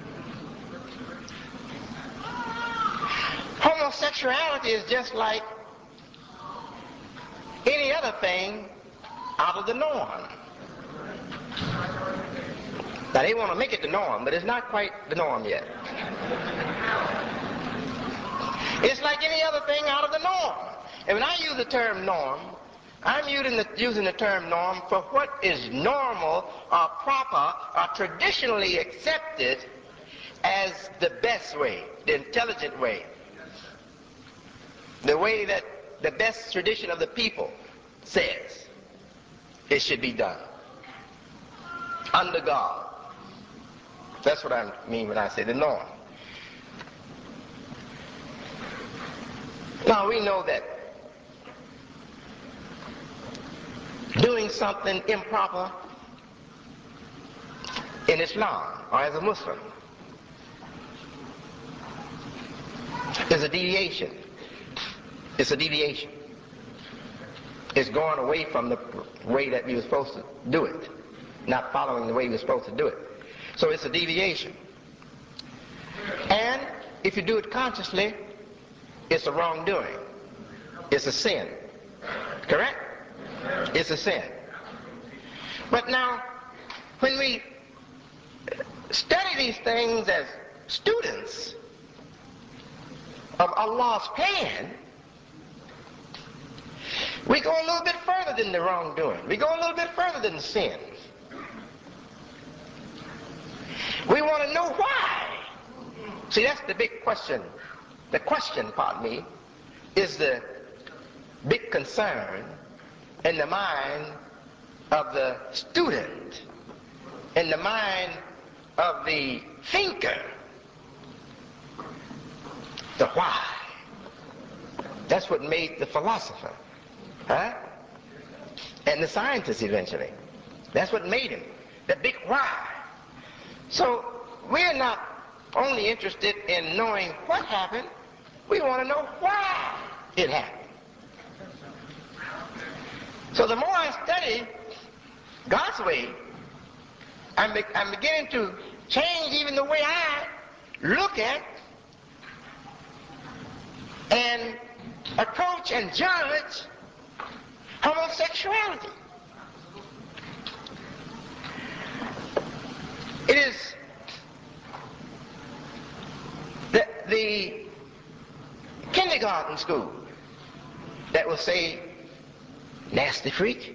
Homosexuality is just like any other thing out of the norm. Now they want to make it the norm, but it's not quite the norm yet. It's like any other thing out of the norm. And when I use the term norm, I'm using the, using the term norm for what is normal or proper or traditionally accepted as the best way, the intelligent way, the way that the best tradition of the people says it should be done under God. That's what I mean when I say the norm. Now we know that doing something improper in Islam or as a Muslim is a deviation. It's a deviation. It's going away from the way that we were supposed to do it, not following the way we were supposed to do it. So it's a deviation. And if you do it consciously, it's a wrongdoing. It's a sin. Correct? It's a sin. But now, when we study these things as students of Allah's plan, we go a little bit further than the wrongdoing. We go a little bit further than the sin. We want to know why. See, that's the big question. The question, pardon me, is the big concern in the mind of the student, in the mind of the thinker. The why. That's what made the philosopher, huh? And the scientist eventually. That's what made him. The big why. So we're not only interested in knowing what happened, we want to know why it happened. So the more I study God's way, I'm, be I'm beginning to change even the way I look at and approach and judge homosexuality. It is the, the kindergarten school that will say, nasty freak.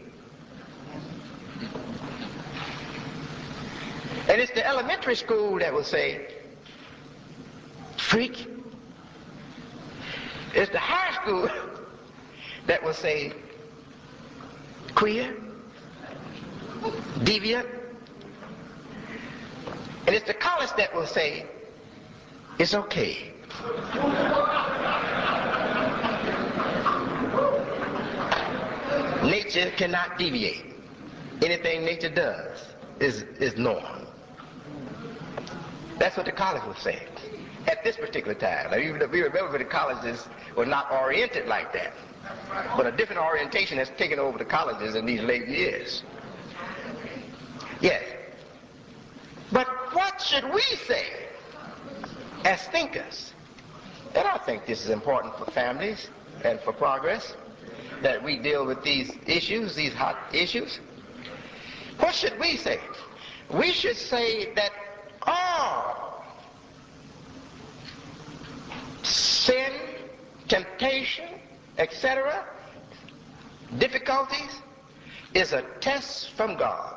And it's the elementary school that will say, freak. It's the high school that will say, queer, deviant. And it's the college that will say, It's okay. Nature cannot deviate. Anything nature does is, is norm. That's what the college was saying at this particular time. Now, even if we remember the colleges were not oriented like that. But a different orientation has taken over the colleges in these late years. Yes. But what should we say as thinkers? And I think this is important for families and for progress, that we deal with these issues, these hot issues. What should we say? We should say that all sin, temptation, et cetera, difficulties, is a test from God.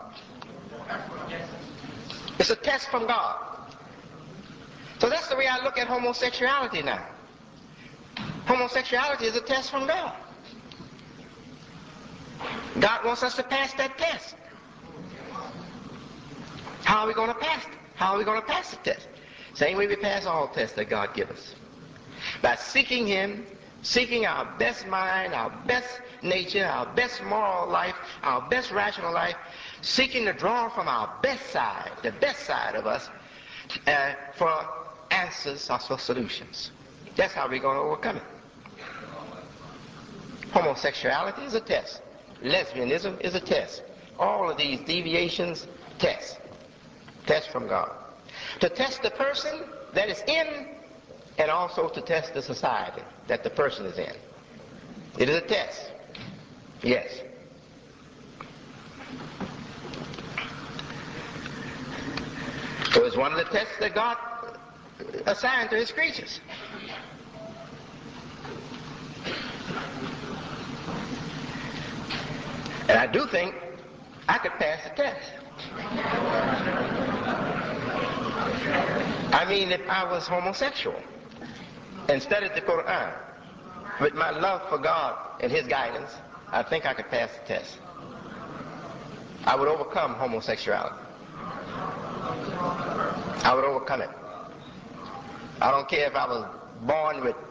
It's a test from God. So that's the way I look at homosexuality now. Homosexuality is a test from God. God wants us to pass that test. How are we going to pass it? How are we going to pass the test? Same way we pass all tests that God gives us. By seeking Him, seeking our best mind, our best nature, our best moral life, our best rational life, seeking to draw from our best side, the best side of us, uh, for answers or for solutions. That's how we're going to overcome it. Homosexuality is a test. Lesbianism is a test. All of these deviations, tests. Tests from God. To test the person that is in, and also to test the society that the person is in. It is a test. Yes. So it's one of the tests that God assigned to His creatures. And I do think I could pass the test. I mean, if I was homosexual and studied the Quran with my love for God and His guidance, I think I could pass the test. I would overcome homosexuality. I would overcome it. I don't care if I was born with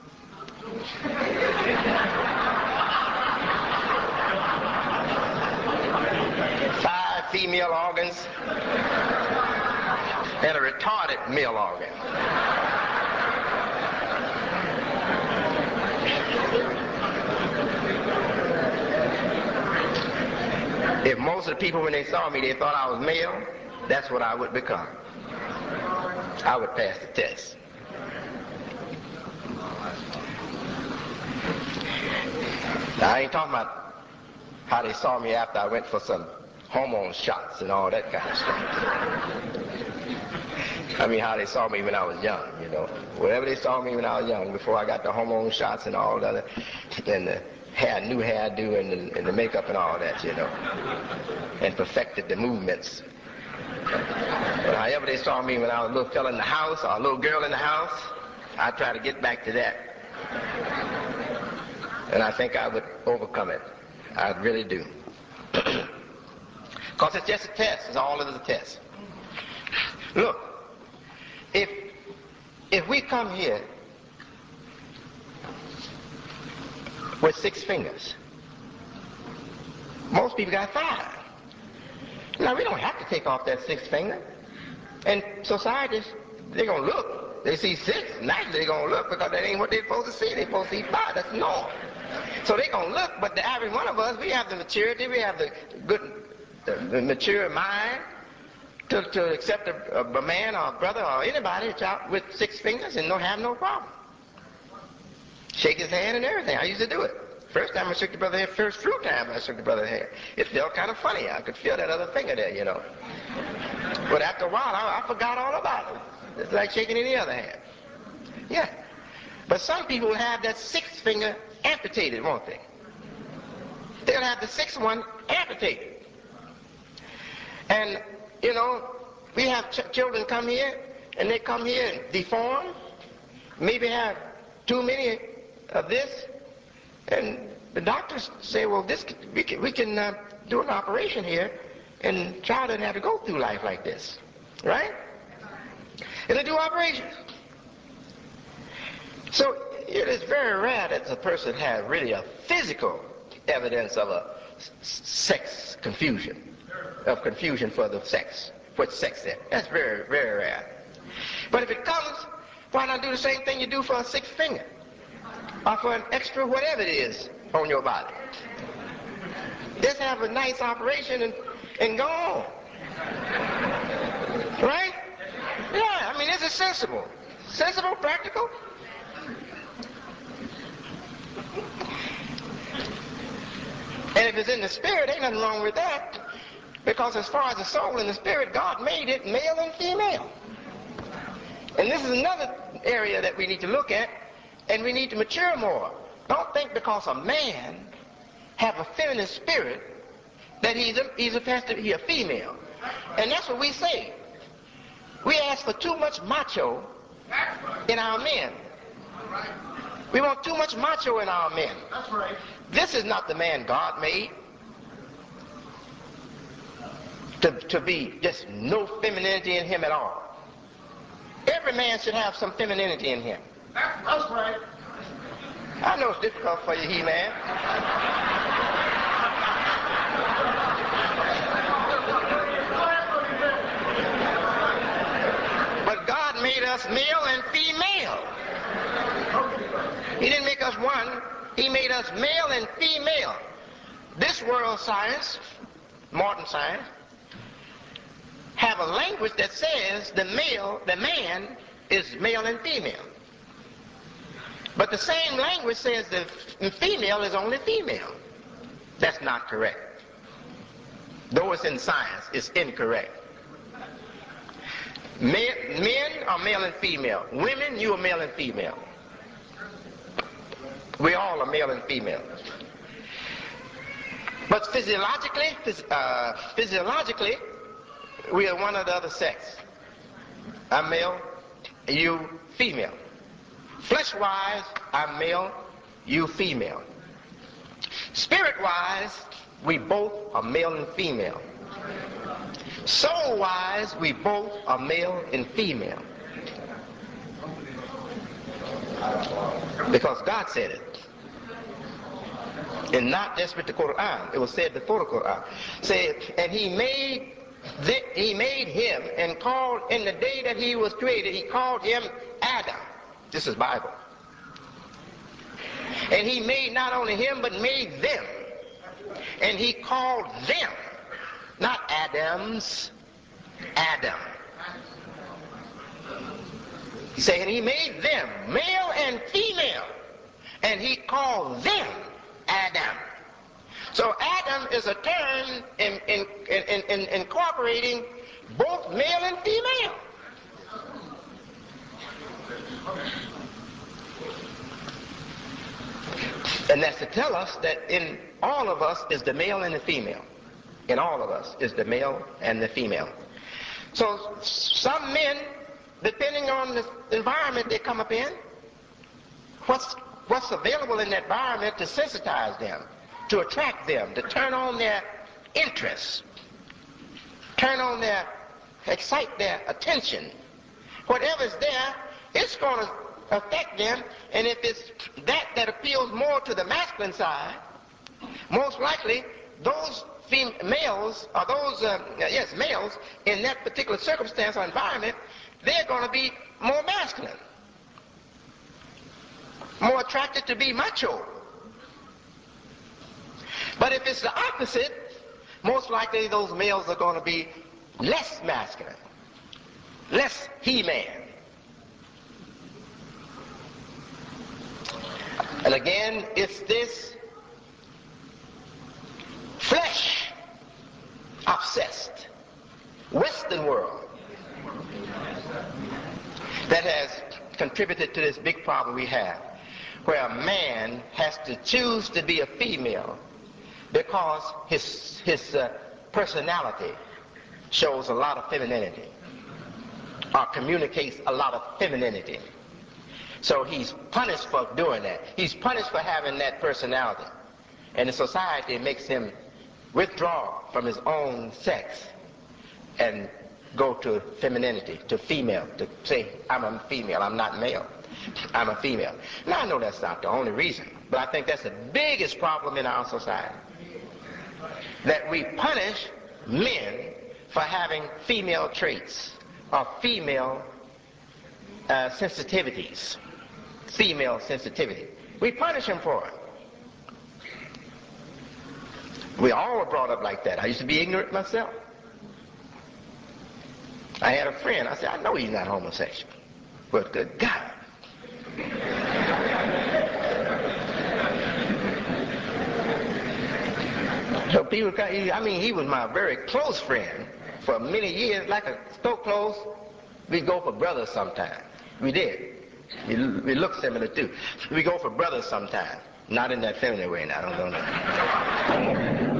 five female organs and a retarded male organ. If most of the people, when they saw me, they thought I was male, that's what I would become. I would pass the test. Now, I ain't talking about how they saw me after I went for some hormone shots and all that kind of stuff. I mean, how they saw me when I was young, you know. Wherever they saw me when I was young, before I got the hormone shots and all that, and the hair, new hairdo and the, and the makeup and all that, you know, and perfected the movements. But however they saw me when I was a little fella in the house or a little girl in the house, I try to get back to that. And I think I would overcome it. I really do. Because it's just a test. It's all it is a test. Look, if, if we come here with six fingers, most people got five. Now, we don't have to take off that sixth finger. And societies, they're going to look. They see six, naturally they're going to look because that ain't what they're supposed to see. They're supposed to see five. That's normal. So they're going to look, but the average one of us, we have the maturity, we have the good, the, the mature mind to, to accept a, a man or a brother or anybody that's out with six fingers and don't have no problem. Shake his hand and everything. I used to do it. First time I shook the brother's hand, first few times I shook the brother's hand, it felt kind of funny. I could feel that other finger there, you know. But after a while, I, I forgot all about it. It's like shaking any other hand. Yeah. But some people will have that sixth finger amputated, won't they? They'll have the sixth one amputated. And, you know, we have ch children come here, and they come here deformed, maybe have too many of this, and the doctors say, well, this we can, we can uh, do an operation here, and child doesn't have to go through life like this, right? And they do operations. So it is very rare that a person has really a physical evidence of a sex confusion, of confusion for the sex, what sex is. That's very, very rare. But if it comes, why not do the same thing you do for a sixth finger? Or for an extra whatever it is on your body. Just have a nice operation and, and go on. Right? Yeah, I mean, this is sensible. Sensible, practical. And if it's in the spirit, ain't nothing wrong with that. Because as far as the soul and the spirit, God made it male and female. And this is another area that we need to look at, and we need to mature more. Don't think because a man have a feminine spirit that he's a, he's a, has to be a female. And that's what we say. We ask for too much macho in our men. We want too much macho in our men. That's right. This is not the man God made. To, to be just no femininity in him at all. Every man should have some femininity in him. That's right. I know it's difficult for you, He-Man. But God made us male and female. He didn't make us one. He made us male and female. This world science, modern science, have a language that says the male, the man, is male and female. But the same language says the female is only female. That's not correct. Though it's in science, it's incorrect. Men, men are male and female. Women, you are male and female. We all are male and female. But physiologically, phys uh, physiologically, we are one of the other sex. I'm male, you female. Flesh-wise, I'm male, you female. Spirit-wise, we both are male and female. Soul-wise, we both are male and female. Because God said it. And not just with the Quran. It was said before the Quran. Said, and he made the, he made him and called, in the day that he was created, he called him Adam. This is Bible. And he made not only him, but made them. And he called them, not Adams, Adam. He said, and he made them, male and female. And he called them Adam. So Adam is a term in, in, in, in, in incorporating both male and female. And that's to tell us that in all of us is the male and the female. In all of us is the male and the female. So some men, depending on the environment they come up in, what's, what's available in that environment to sensitize them, to attract them, to turn on their interest, turn on their, excite their attention. Whatever's there, it's going to affect them, and if it's that that appeals more to the masculine side, most likely those males, or those, uh, yes, males, in that particular circumstance or environment, they're going to be more masculine, more attracted to be macho. But if it's the opposite, most likely those males are going to be less masculine, less he-man. And again, it's this flesh-obsessed Western world that has contributed to this big problem we have, where a man has to choose to be a female because his, his uh, personality shows a lot of femininity, or communicates a lot of femininity. So he's punished for doing that. He's punished for having that personality. And the society makes him withdraw from his own sex and go to femininity, to female, to say, I'm a female, I'm not male. I'm a female. Now, I know that's not the only reason, but I think that's the biggest problem in our society. That we punish men for having female traits or female uh, sensitivities. Female sensitivity. We punish them for it. We all were brought up like that. I used to be ignorant myself. I had a friend. I said, I know he's not homosexual. But good God. So people, I mean, he was my very close friend for many years. Like a so close, we go for brothers sometimes. We did. We, we look similar too. We go for brothers sometimes. Not in that feminine way now. I don't know that.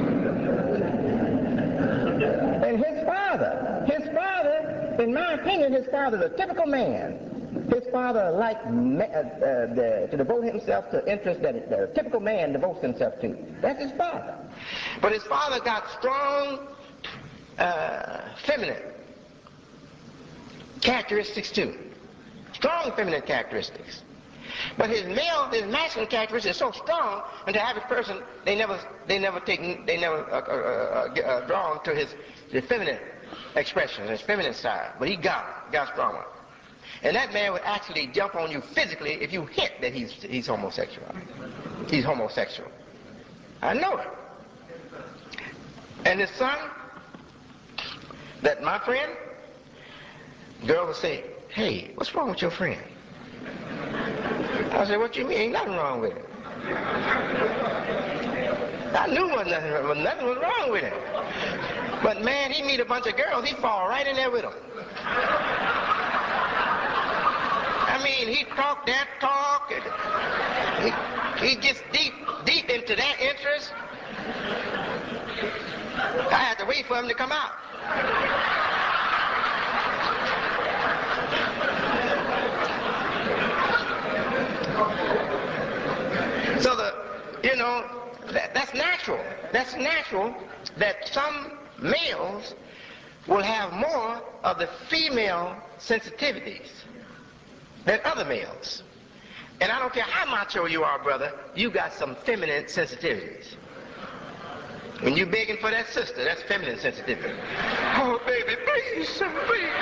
And his father, his father, in my opinion, his father is a typical man. His father liked uh, uh, the, to devote himself to interests that a typical man devotes himself to. That's his father. But his father got strong uh, feminine characteristics too. Strong feminine characteristics. But his male, his masculine characteristics are so strong, and the average person, they never, they never take, they never uh, uh, uh, uh, drawn to his, his feminine expressions, his feminine side. But he got, got strong one. And that man would actually jump on you physically if you hit that he's, he's homosexual. He's homosexual. I know it. And his son, that my friend, girl would say, hey, what's wrong with your friend? I said, what you mean? Ain't nothing wrong with him. I knew was nothing, nothing was wrong with him. But man, he meet a bunch of girls, he fall right in there with them. I mean, he talk that talk, and he, he gets deep, deep into that interest. I had to wait for him to come out. So the, you know, that, that's natural. That's natural that some males will have more of the female sensitivities than other males. And I don't care how macho you are, brother, you got some feminine sensitivities. When you begging for that sister, that's feminine sensitivity. Oh, baby, please, please.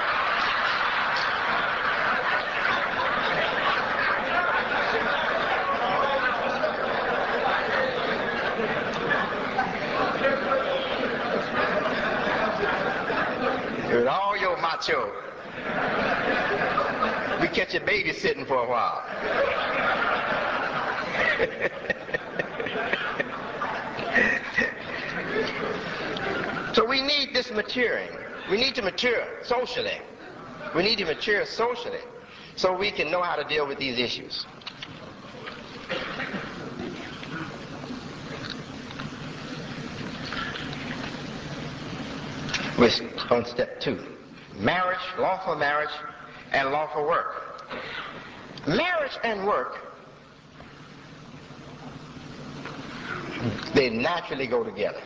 With all your macho, we catch you babysitting for a while. So we need this maturing. We need to mature socially. We need to mature socially so we can know how to deal with these issues. We're on step two. Marriage, lawful marriage, and lawful work. Marriage and work, they naturally go together.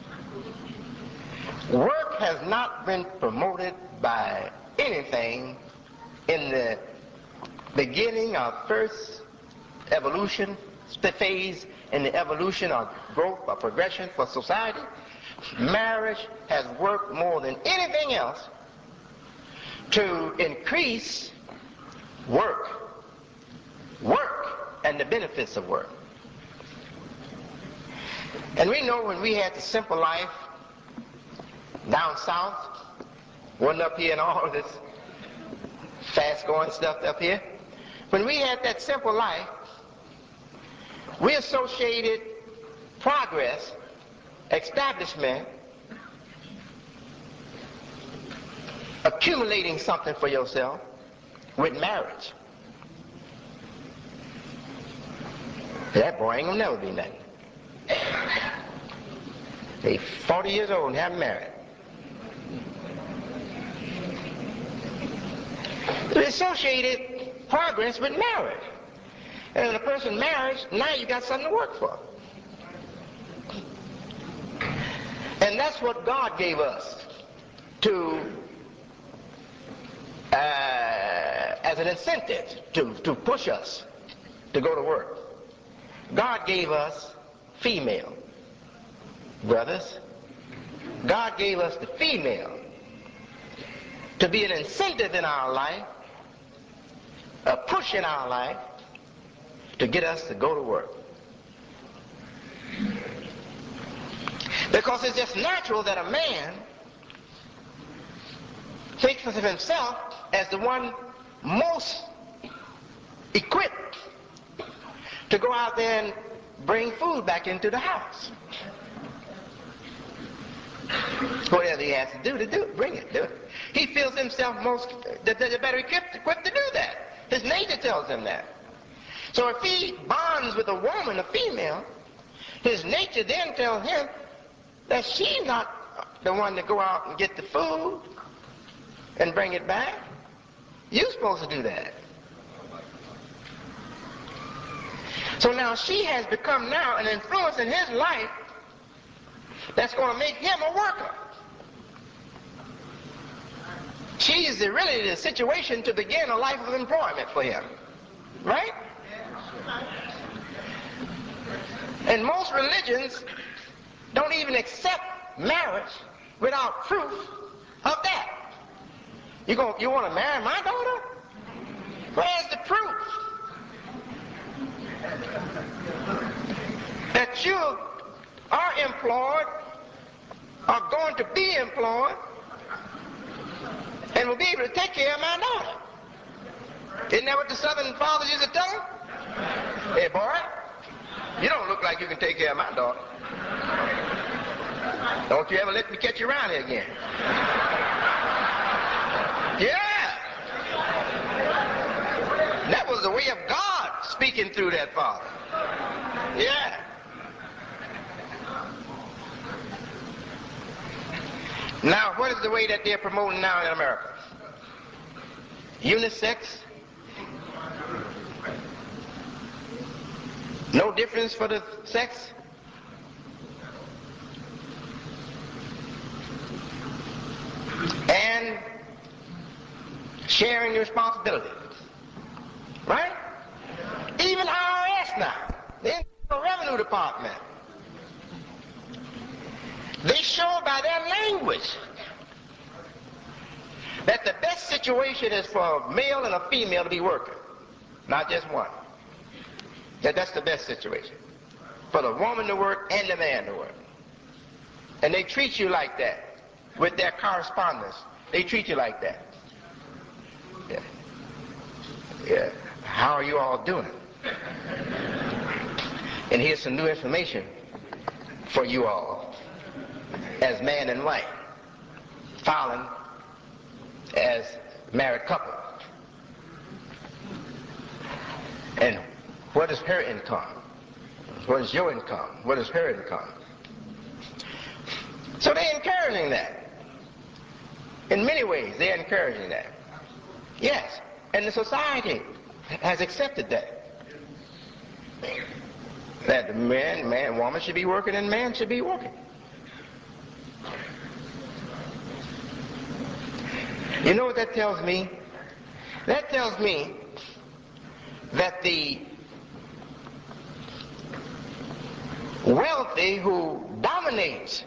Work has not been promoted by anything in the beginning of first evolution phase, in the evolution of growth or progression for society. Marriage has worked more than anything else to increase work, work and the benefits of work. And we know when we had the simple life down south, wasn't up here and all of this fast-going stuff up here. When we had that simple life, we associated progress, establishment, accumulating something for yourself with marriage. That boy ain't gonna never be nothing. They forty years old and haven't married. We associated progress with marriage. And when a person marries, now you got something to work for. And that's what God gave us to uh, as an incentive to, to push us to go to work. God gave us female. Brothers, God gave us the female to be an incentive in our life, a push in our life to get us to go to work. Because it's just natural that a man thinks of himself as the one most equipped to go out there and bring food back into the house. Whatever he has to do to do it, bring it, do it. He feels himself most, the, the better equipped, equipped to do that. His nature tells him that. So if he bonds with a woman, a female, his nature then tells him that she's not the one to go out and get the food and bring it back. You're supposed to do that. So now she has become now an influence in his life that's going to make him a worker. She is the, really the situation to begin a life of employment for him. Right? And most religions don't even accept marriage without proof of that. You go, you want to marry my daughter? Where's the proof that you are employed, are going to be employed, and will be able to take care of my daughter? Isn't that what the Southern fathers used to tell them? Hey, boy, you don't look like you can take care of my daughter. Don't you ever let me catch you around here again. Yeah. That was the way of God speaking through that father. Yeah. Now, what is the way that they're promoting now in America? Unisex. No difference for the sex. And sharing responsibility. Right? Even I R S now, the Internal Revenue Department, they show by their language that the best situation is for a male and a female to be working, not just one. That that's the best situation. For the woman to work and the man to work. And they treat you like that. With their correspondence, they treat you like that. Yeah. Yeah. How are you all doing? And here's some new information for you all as man and wife, filing as married couple. And what is her income? What is your income? What is her income? So they're encouraging that. In many ways, they're encouraging that. Yes, and the society has accepted that. That the man, man, woman should be working and man should be working. You know what that tells me? That tells me that the wealthy who dominates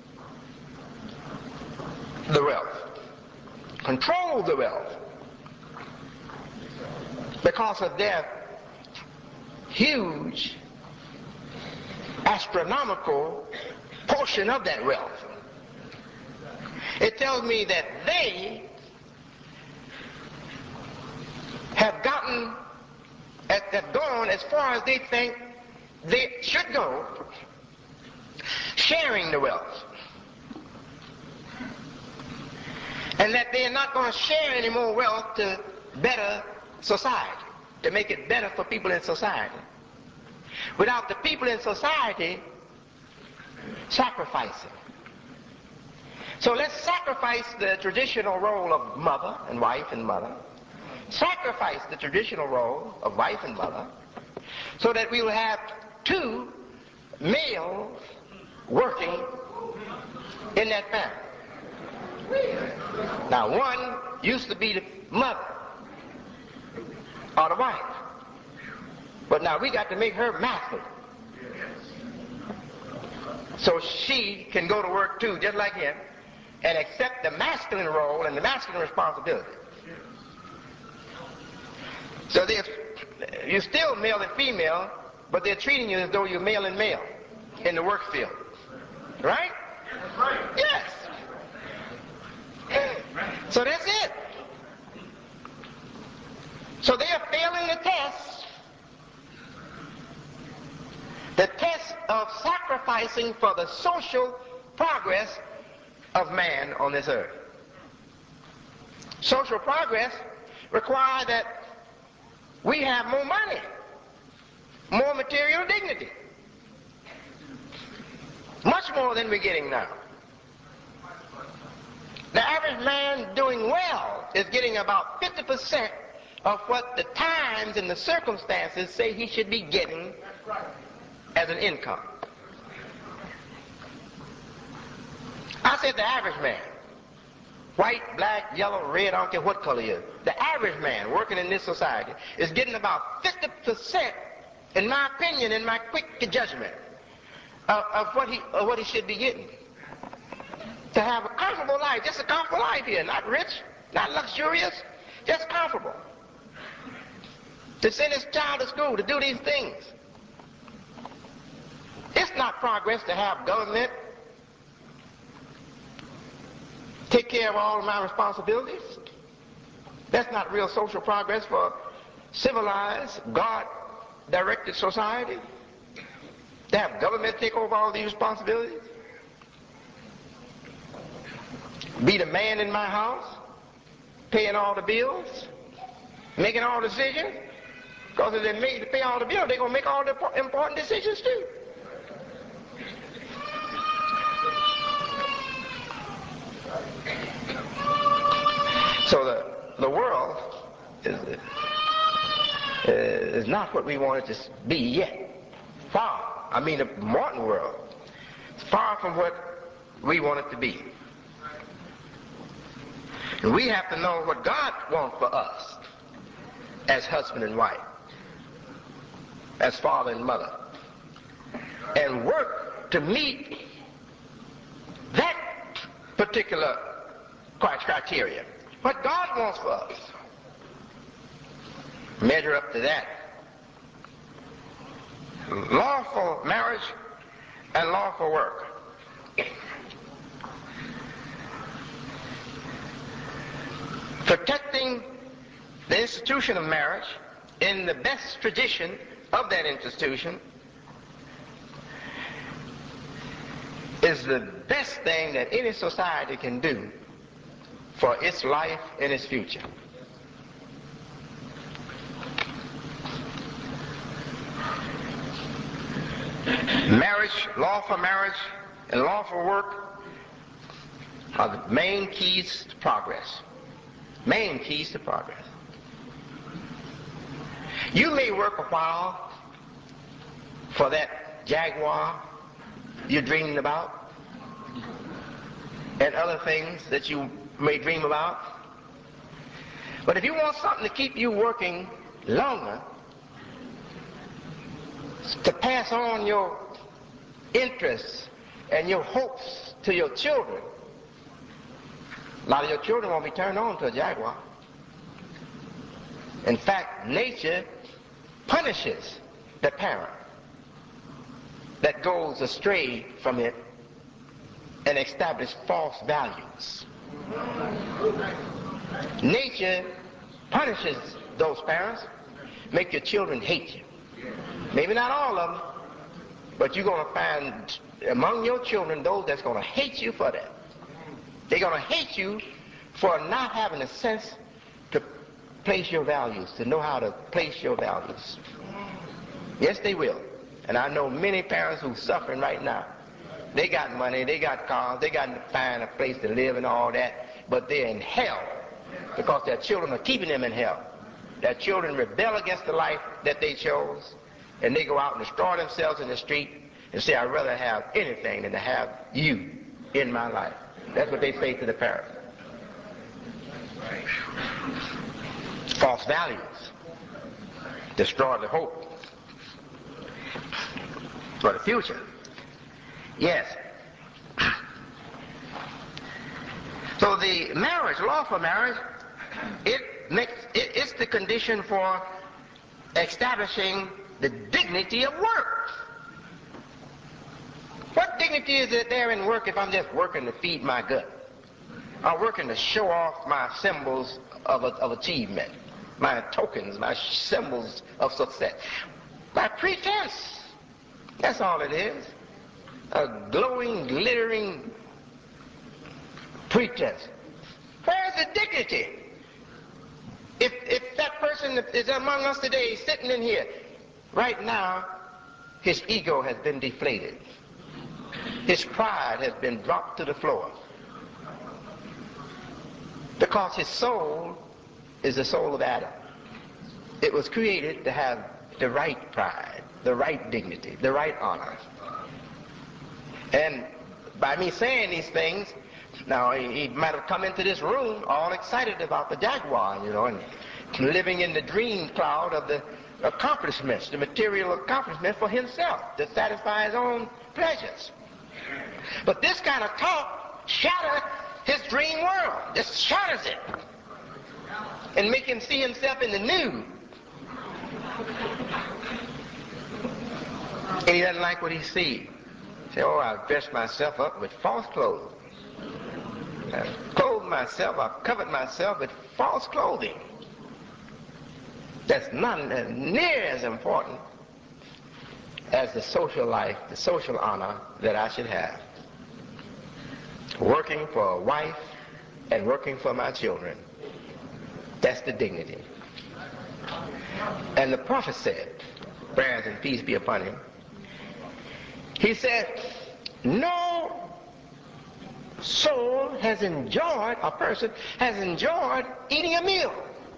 the wealth, control the wealth, because of their huge astronomical portion of that wealth. It tells me that they have gotten, have gone as far as they think they should go, sharing the wealth. And that they're not going to share any more wealth to better society, to make it better for people in society, without the people in society sacrificing. So let's sacrifice the traditional role of mother and wife and mother, sacrifice the traditional role of wife and mother, so that we will have two males working in that family. Now, one used to be the mother, or the wife. But now we got to make her masculine, so she can go to work too, just like him, and accept the masculine role and the masculine responsibility. So you're still male and female, but they're treating you as though you're male and male in the work field. Right? That's right. Yes. So that's it. So they are failing the test. The test of sacrificing for the social progress of man on this earth. Social progress requires that we have more money, more material dignity, much more than we're getting now. The average man doing well is getting about fifty percent of what the times and the circumstances say he should be getting as an income. I said the average man. White, black, yellow, red, I don't care what color he is. The average man working in this society is getting about fifty percent, in my opinion, in my quick judgment, of, of, what he, of what he should be getting. To have a comfortable life, just a comfortable life here, not rich, not luxurious, just comfortable. To send his child to school, to do these things. It's not progress to have government take care of all of my responsibilities. That's not real social progress for civilized, God-directed society. To have government take over all these responsibilities. Be the man in my house, paying all the bills, making all the decisions. Because if they're made to pay all the bills, they're going to make all the important decisions too. So the, the world is, is not what we want it to be yet. Far. I mean, the modern world is far from what we want it to be. And we have to know what God wants for us as husband and wife, as father and mother, and work to meet that particular criteria. What God wants for us. Measure up to that. Lawful marriage and lawful work. Protecting the institution of marriage in the best tradition of that institution is the best thing that any society can do for its life and its future. Marriage, lawful marriage, and lawful work are the main keys to progress. Main keys to progress. You may work a while for that Jaguar you're dreaming about, and other things that you may dream about. But if you want something to keep you working longer, to pass on your interests and your hopes to your children, a lot of your children won't be turned on to a Jaguar. In fact, nature punishes the parent that goes astray from it and establishes false values. Nature punishes those parents, make your children hate you. Maybe not all of them, but you're going to find among your children those that's going to hate you for that. They're going to hate you for not having a sense to place your values, to know how to place your values. Yes, they will. And I know many parents who are suffering right now. They got money, they got cars, they got to find a place to live and all that, but they're in hell because their children are keeping them in hell. Their children rebel against the life that they chose, and they go out and destroy themselves in the street and say, I'd rather have anything than to have you in my life. That's what they say to the parents. False values. destroy the hope for the future. Yes. So the marriage, lawful marriage, it makes it, it's the condition for establishing the dignity of work. What dignity is it there in work if I'm just working to feed my gut? I'm working to show off my symbols of, of achievement, my tokens, my symbols of success. My pretense, that's all it is. A glowing, glittering pretense. Where's the dignity? If, if that person is among us today, sitting in here, right now, his ego has been deflated. His pride has been dropped to the floor. Because his soul is the soul of Adam. It was created to have the right pride, the right dignity, the right honor. And by me saying these things, now he, he might have come into this room all excited about the Jaguar, you know, and living in the dream cloud of the accomplishments, the material accomplishment for himself to satisfy his own pleasures. But this kind of talk shatters his dream world, just shatters it, and make him see himself in the nude. And he doesn't like what he sees. Say, oh, I've dressed myself up with false clothes. I've clothed myself, I've covered myself with false clothing. That's not near as important as the social life, the social honor that I should have. Working for a wife and working for my children. That's the dignity. And the prophet said, prayers and peace be upon him, he said, no soul has enjoyed, a person has enjoyed eating a meal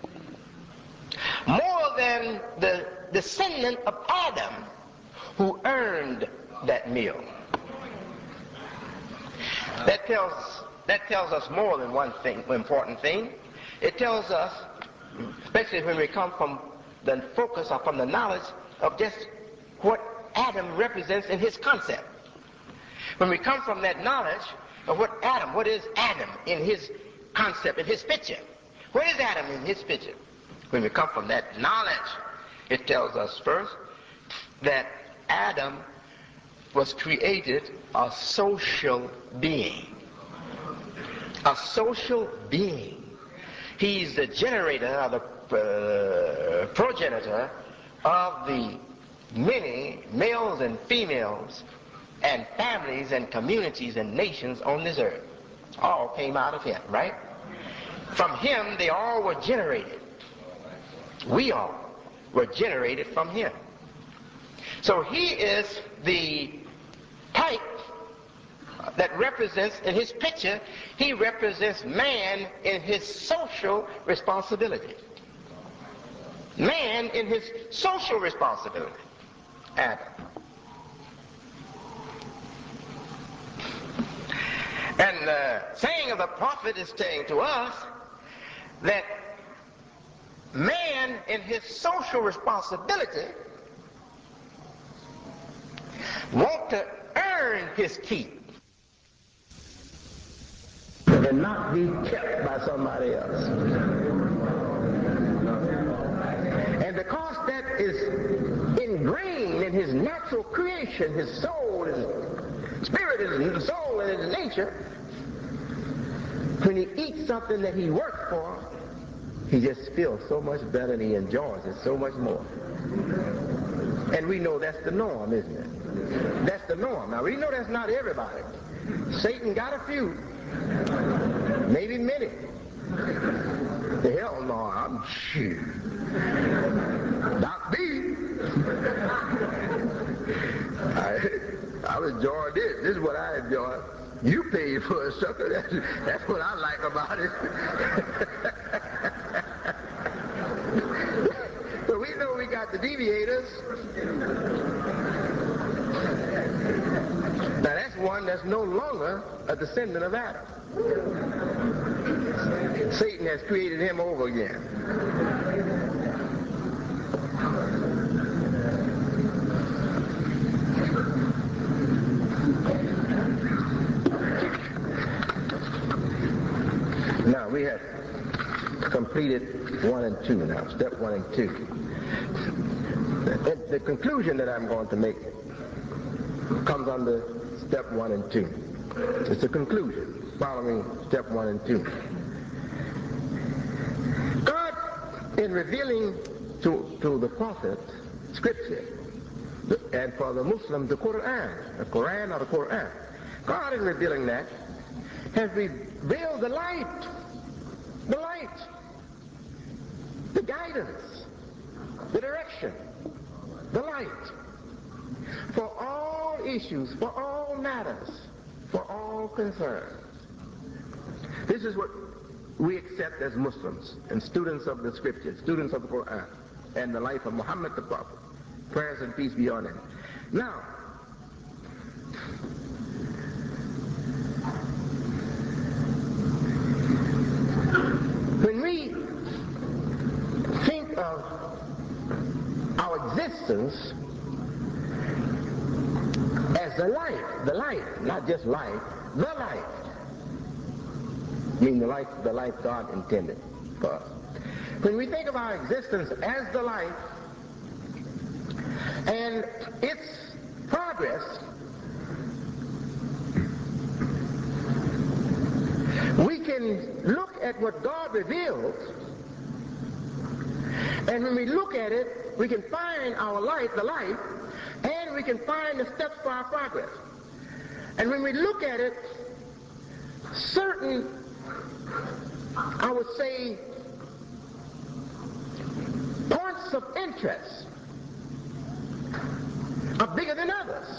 more than the descendant of Adam who earned that meal. That tells, that tells us more than one thing, important thing. It tells us, especially when we come from the focus or from the knowledge of just what Adam represents in his concept. When we come from that knowledge of what Adam, what is Adam in his concept, in his picture? What is Adam in his picture? When we come from that knowledge, it tells us first that Adam was created a social being. A social being. He's the generator, or the uh, progenitor of the many males and females and families and communities and nations on this earth. All came out of him, right? From him, they all were generated. We all were generated from him. So he is the type that represents, in his picture, he represents man in his social responsibility. Man in his social responsibility. Adam. And the saying of the prophet is saying to us that man in his social responsibility wants to earn his keep and not be kept by somebody else. And because that is ingrained in his natural creation, his soul, his spirit, his soul, and his nature, when he eats something that he worked for, he just feels so much better and he enjoys it so much more. And we know that's the norm, isn't it? That's the norm. Now, we know that's not everybody. Satan got a few. Maybe many. The hell no, I'm sure. Not me. I, I enjoy this. This is what I enjoy. You paid for it, sucker. That's, that's what I like about it. So we know we got the deviators. Now that's one that's no longer a descendant of Adam. Satan has created him over again. Now, we have completed one and two now, step one and two. The, the conclusion that I'm going to make comes under step one and two. It's a conclusion following step one and two. God, in revealing to, to the prophet scripture, and for the Muslim, the Quran, the Quran or the Quran, God, in revealing that, has revealed the light, the light, the guidance, the direction, the light, for all issues, for all matters, for all concerns. This is what we accept as Muslims and students of the Scriptures, students of the Quran, and the life of Muhammad the Prophet. Prayers and peace be on him. Now, when we think of our existence as the light, the light, not just light, the light, I mean the life, the life God intended for us. When we think of our existence as the light and its progress, we can look at what God revealed, and when we look at it, we can find our light, the light, and we can find the steps for our progress. And when we look at it, certain, I would say, points of interest are bigger than others.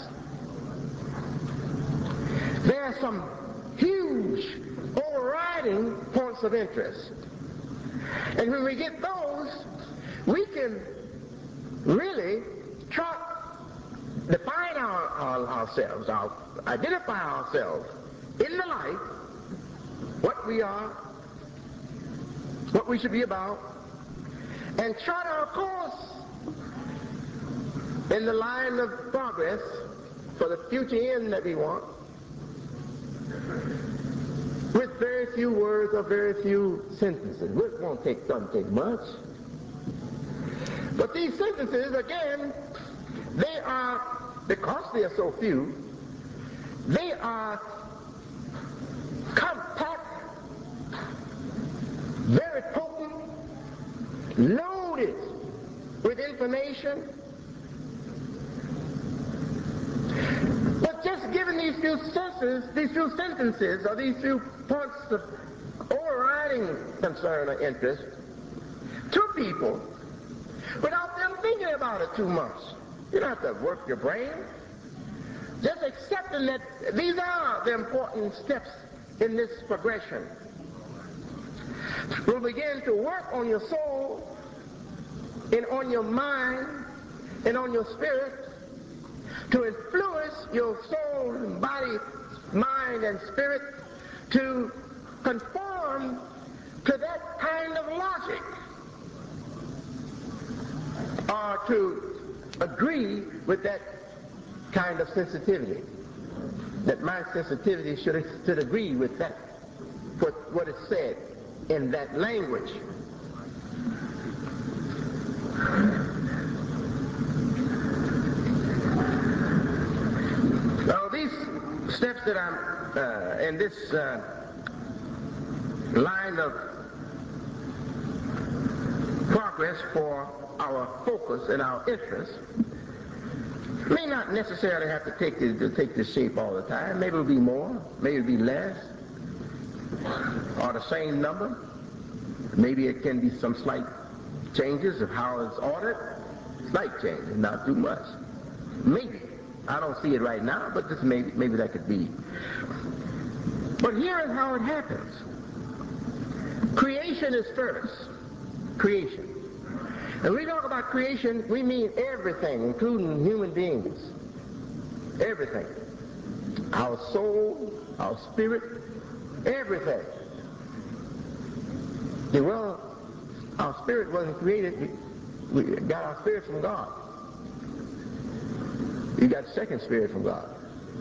There are some huge overriding points of interest. And when we get those, we can really try to define our, our, ourselves, our, identify ourselves in the light, what we are, what we should be about, and chart our course in the line of progress for the future end that we want, with very few words or very few sentences. It won't take, doesn't take much. But these sentences, again, they are, because they are so few, they are compact, very potent, loaded with information. But just given these few sentences, these few sentences, or these few points of overriding concern or interest to people, without them thinking about it too much. You don't have to work your brain. Just accepting that these are the important steps in this progression will begin to work on your soul and on your mind and on your spirit to influence your soul and body, mind and spirit to conform to that kind of logic, or to agree with that kind of sensitivity, that my sensitivity should, should agree with that, what, what is said in that language. Now these steps that I'm uh, in this uh, line of progress for our focus and our interest may not necessarily have to take the, to take this shape all the time. Maybe it'll be more, maybe it'll be less, or the same number. Maybe it can be some slight changes of how it's ordered. Slight changes, not too much. Maybe. I don't see it right now, but this maybe, maybe that could be. But here is how it happens. Creation is first. Creation. And when we talk about creation, we mean everything, including human beings. Everything. Our soul, our spirit, everything. Well, our spirit wasn't created we got our spirit from God. You got the second spirit from God.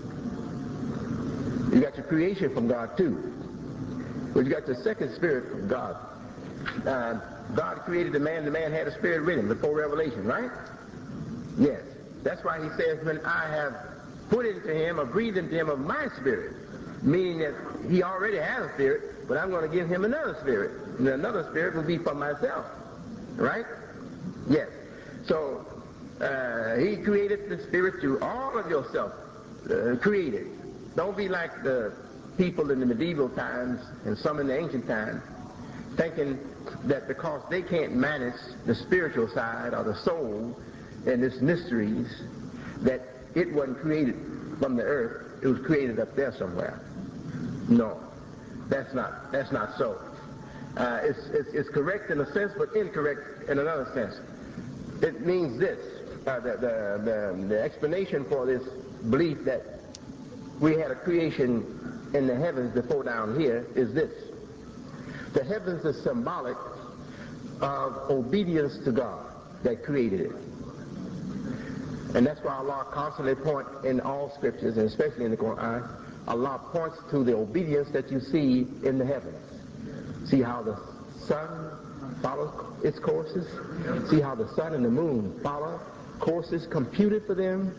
You got your creation from God too. But you got the second spirit from God. Uh, God created the man, the man had a spirit with him before Revelation, right? Yes. That's why he says, when I have put into him or breathed into him of my spirit, meaning that he already has a spirit, but I'm going to give him another spirit. And another spirit will be from myself. Right? Yes. So, uh, he created the spirit to all of yourself. Uh, created. Don't be like the people in the medieval times and some in the ancient times, thinking that because they can't manage the spiritual side or the soul and its mysteries, that it wasn't created from the earth, it was created up there somewhere. No, that's not, that's not so. Uh, it's, it's, it's correct in a sense, but incorrect in another sense. It means this, uh, the, the, the, the explanation for this belief that we had a creation in the heavens before down here is this. The heavens is symbolic of obedience to God that created it. And that's why Allah constantly points in all scriptures, and especially in the Quran, Allah points to the obedience that you see in the heavens. See how the sun follows its courses? See how the sun and the moon follow courses computed for them?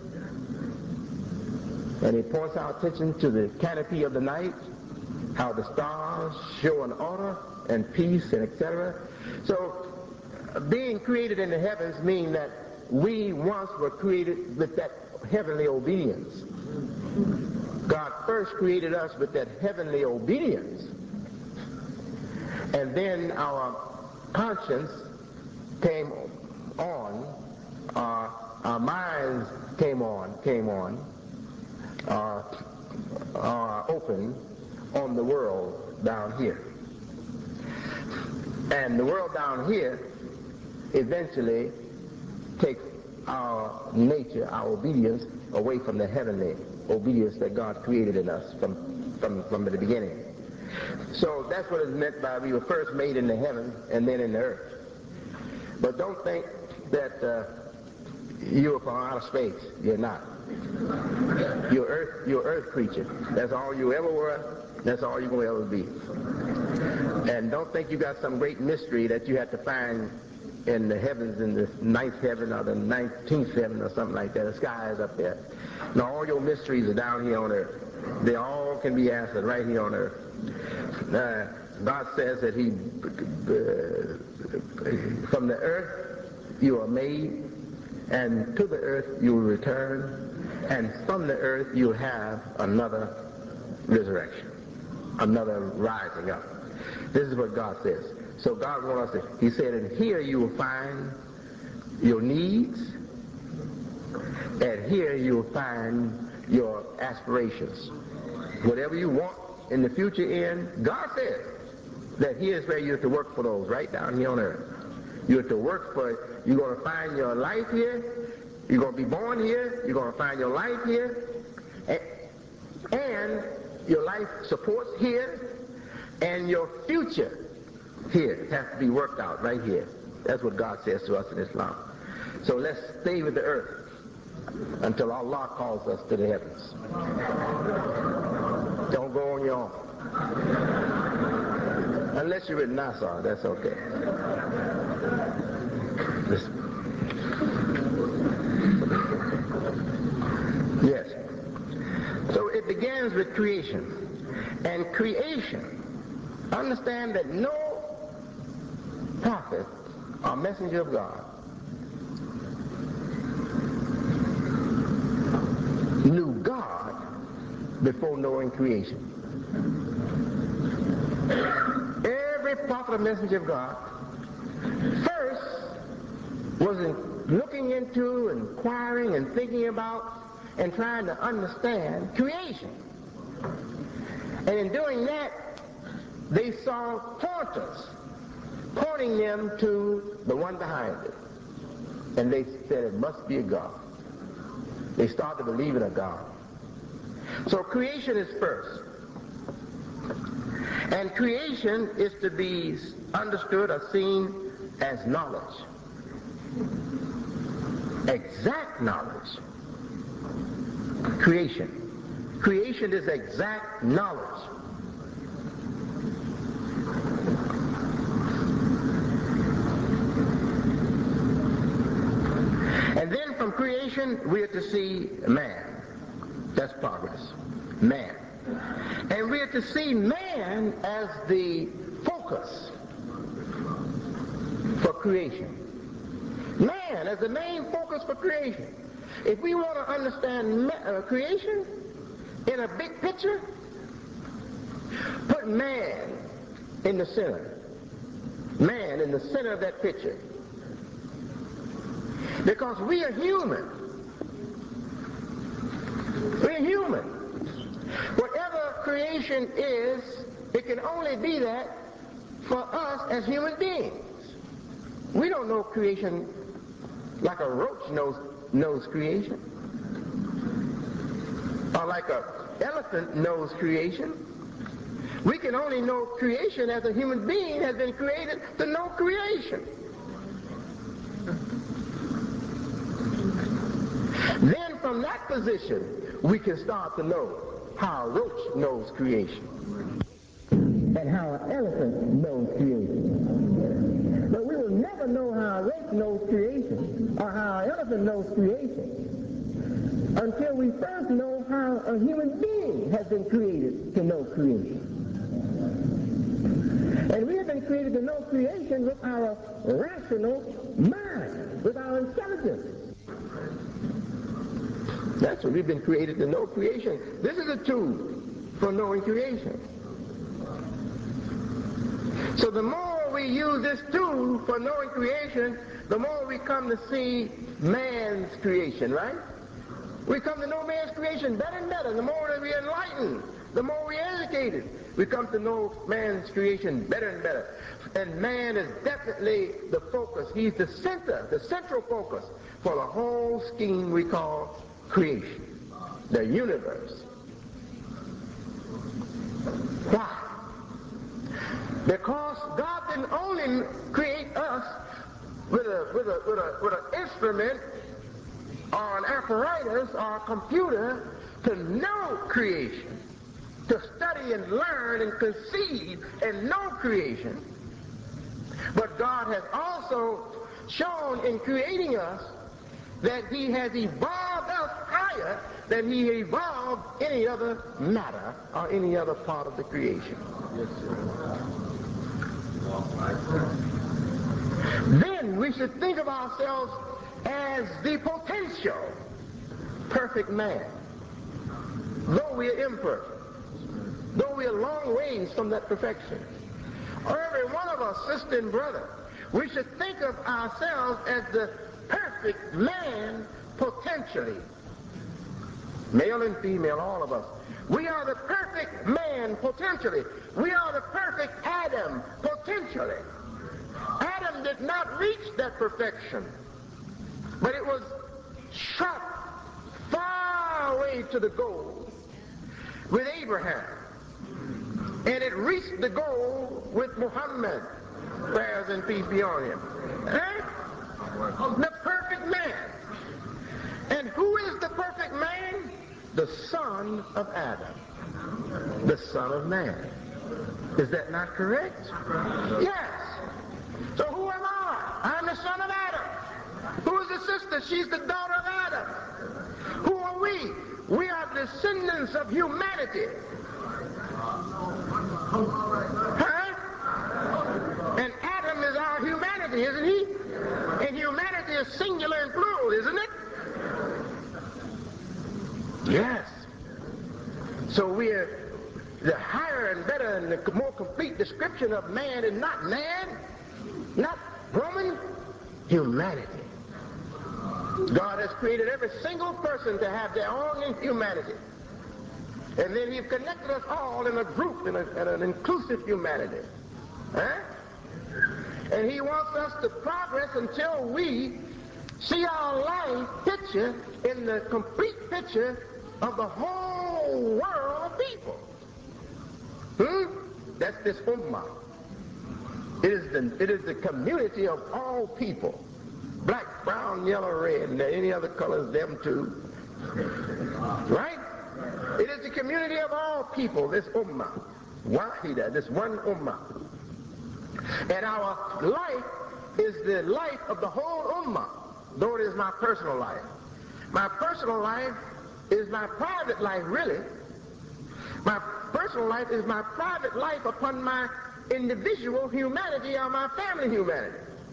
And he points our attention to the canopy of the night, how the stars show an order and peace and et cetera. So, being created in the heavens means that we once were created with that heavenly obedience. God first created us with that heavenly obedience. And then our conscience came on, uh, our minds came on, came on, uh, uh, open on the world down here. And the world down here eventually takes our nature, our obedience, away from the heavenly obedience that God created in us from, from, from the beginning. So that's what is meant by we were first made in the heaven and then in the earth. But don't think that uh, you are from outer space. You're not. You're earth, you're earth creature. That's all you ever were. That's all you're going to ever be. And don't think you got some great mystery that you have to find in the heavens, in the ninth heaven or the nineteenth heaven or something like that. The sky is up there. Now all your mysteries are down here on earth. They all can be answered right here on earth. Uh, God says that he, uh, from the earth you are made, and to the earth you will return, and from the earth you'll have another resurrection, another rising up. This is what God says. So God wants us to, he said, and here you will find your needs, and here you will find your aspirations. Whatever you want in the future end, God says that here's where you have to work for those, right down here on earth. You have to work for it. You're going to find your life here. You're going to be born here. You're going to find your life here. And, and your life supports here. And your future here has to be worked out right here. That's what God says to us in Islam. So let's stay with the earth until Allah calls us to the heavens. Don't go on your own. Unless you're in Nassau, that's okay. Listen. Yes. So it begins with creation. And creation, understand that no prophet or messenger of God knew God before knowing creation. Every prophet or messenger of God first was in looking into, inquiring, and thinking about, and trying to understand creation. And in doing that, they saw pointers, pointing them to the one behind it. And they said it must be a God. They started to believe in a God. So creation is first. And creation is to be understood or seen as knowledge. exact knowledge. Creation. Creation is exact knowledge. And then from creation, we are to see man. That's progress. Man. And we are to see man as the focus for creation. Man as the main focus for creation. If we want to understand ma- uh, creation in a big picture, put man in the center. Man in the center of that picture. Because we are human. We're human. Whatever creation is, it can only be that for us as human beings. We don't know creation like a roach knows, knows creation. Or like an elephant knows creation. We can only know creation as a human being has been created to know creation. Then from that position, we can start to know how a roach knows creation and how an elephant knows creation. But we will never know how a roach knows creation or how an elephant knows creation until we first know how a human being has been created to know creation. And we have been created to know creation with our rational mind, with our intelligence. That's what we've been created to know creation. This is a tool for knowing creation. So the more we use this tool for knowing creation, the more we come to see man's creation, right? We come to know man's creation better and better. The more that we enlighten, the more we educated, we come to know man's creation better and better. And man is definitely the focus. He's the center, the central focus for the whole scheme we call creation, the universe. Why? Because God didn't only create us with a with a with a with an instrument or an apparatus or a computer to know creation, to study and learn and conceive and know creation. But God has also shown in creating us that he has evolved us higher than he evolved any other matter or any other part of the creation. Yes, sir. Then we should think of ourselves as the potential perfect man. Though we are imperfect, though we are long ways from that perfection. Every one of us, sister and brother, we should think of ourselves as the perfect man potentially. Male and female, all of us. We are the perfect man potentially. We are the perfect Adam potentially. Adam did not reach that perfection, but it was shot far away to the goal with Abraham. And it reached the goal with Muhammad, prayers and peace be on him. Eh? The perfect man. And who is the perfect man? The son of Adam. The son of man. Is that not correct? Yes. So who am I? I'm the son of Adam. Who is the sister? She's the daughter of Adam. Who are we? We are descendants of humanity. Huh? And Adam is our humanity, isn't he? And humanity is singular and plural, isn't it? Yes. So we're the higher and better and the more complete description of man is not man, not woman, humanity. God has created every single person to have their own humanity. And then he's connected us all in a group, in, a, in an inclusive humanity. Huh? And he wants us to progress until we see our life picture in the complete picture of the whole world of people. Hmm? That's this ummah. It is the, it is the community of all people. black, brown, yellow, red, and any other colors, them too. Right? It is the community of all people, this ummah. Wahida, this one ummah. And our life is the life of the whole ummah, though it is my personal life. My personal life is my private life, really. My personal life is my private life upon my individual humanity or my family humanity.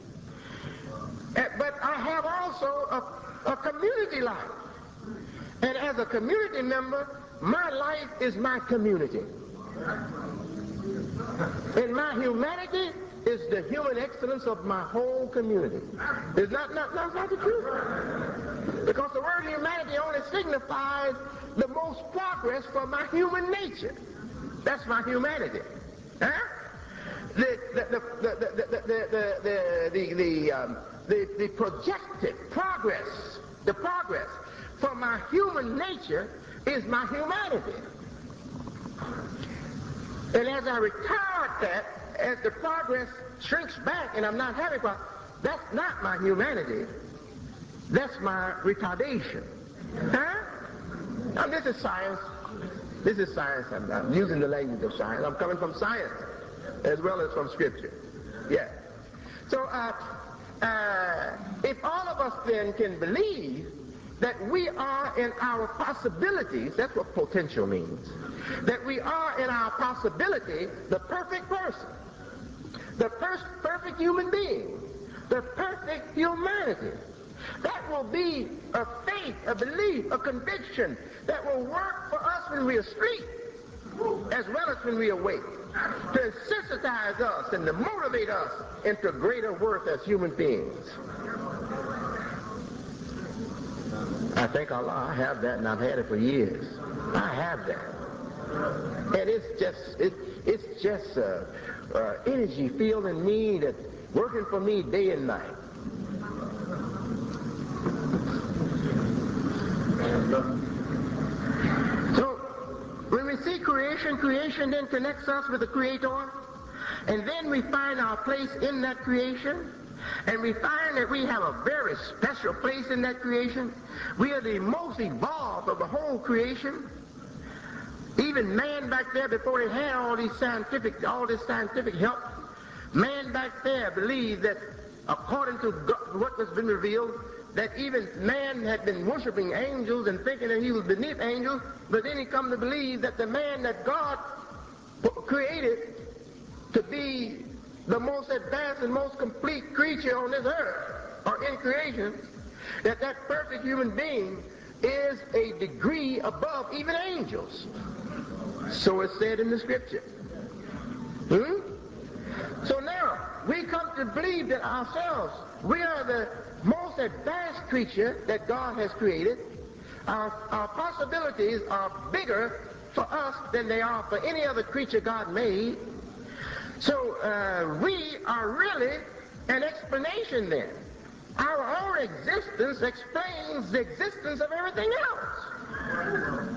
But I have also a, a community life. And as a community member, my life is my community. And my humanity is the human excellence of my whole community. Is not, not, not, not the truth? Because the word humanity only signifies the most progress for my human nature. That's my humanity. Huh? The, the, the, the, the, the, the, the, the, um, the, the projected progress, the progress for my human nature is my humanity. And as I retard that, as the progress shrinks back and I'm not having progress, that's not my humanity. That's my retardation. Huh? Now this is science. This is science. I'm, I'm using the language of science. I'm coming from science as well as from scripture. Yeah. So uh, uh, if all of us then can believe that we are in our possibilities, that's what potential means, that we are in our possibility the perfect person, the first perfect human being, the perfect humanity. That will be a faith, a belief, a conviction that will work for us when we are asleep as well as when we awake, to sensitize us and to motivate us into greater worth as human beings. I thank Allah, I have that, and I've had it for years. I have that. And it's just, it, it's just uh, uh, energy field in me that's working for me day and night. So, when we see creation, creation then connects us with the Creator, and then we find our place in that creation, and we find that we have a very special place in that creation. We are the most evolved of the whole creation. Even man back there, before they had all these scientific, all this scientific help, man back there believed that, according to God, what has been revealed, that even man had been worshiping angels and thinking that he was beneath angels, but then he come to believe that the man that God created to be the most advanced and most complete creature on this earth, or in creation, that that perfect human being is a degree above even angels. So it's said in the scripture. Hmm? So now, we come to believe that ourselves, we are the most advanced creature that God has created. Our, our possibilities are bigger for us than they are for any other creature God made. So uh, we are really an explanation then. Our own existence explains the existence of everything else.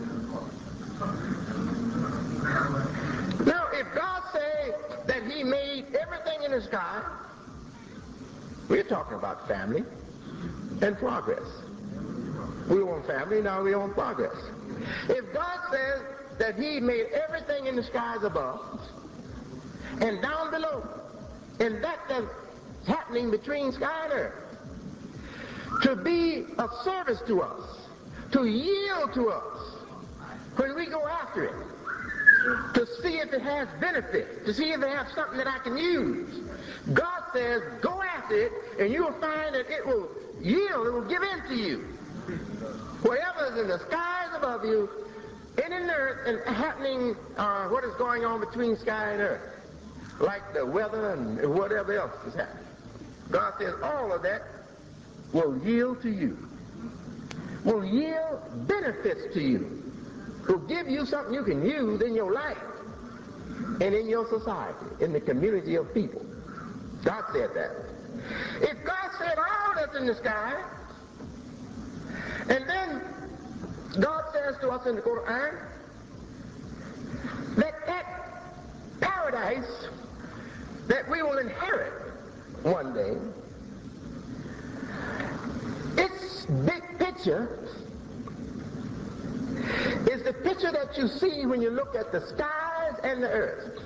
Now, if God say that he made everything in the sky, we're talking about family and progress. We want family, now we want progress. If God says that he made everything in the skies above and down below, and that that's happening between sky and earth, to be of service to us, to yield to us when we go after it, to see if it has benefit, to see if it has something that I can use. God says, go after it, and you'll find that it will yield, it will give in to you. Whatever is in the skies above you, and in the earth, and happening, uh, what is going on between sky and earth, like the weather and whatever else is happening. God says all of that will yield to you, will yield benefits to you, will give you something you can use in your life and in your society, in the community of people. God said that. If God said all that's in the sky, and then God says to us in the Quran that that paradise that we will inherit one day big picture is the picture that you see when you look at the skies and the earth.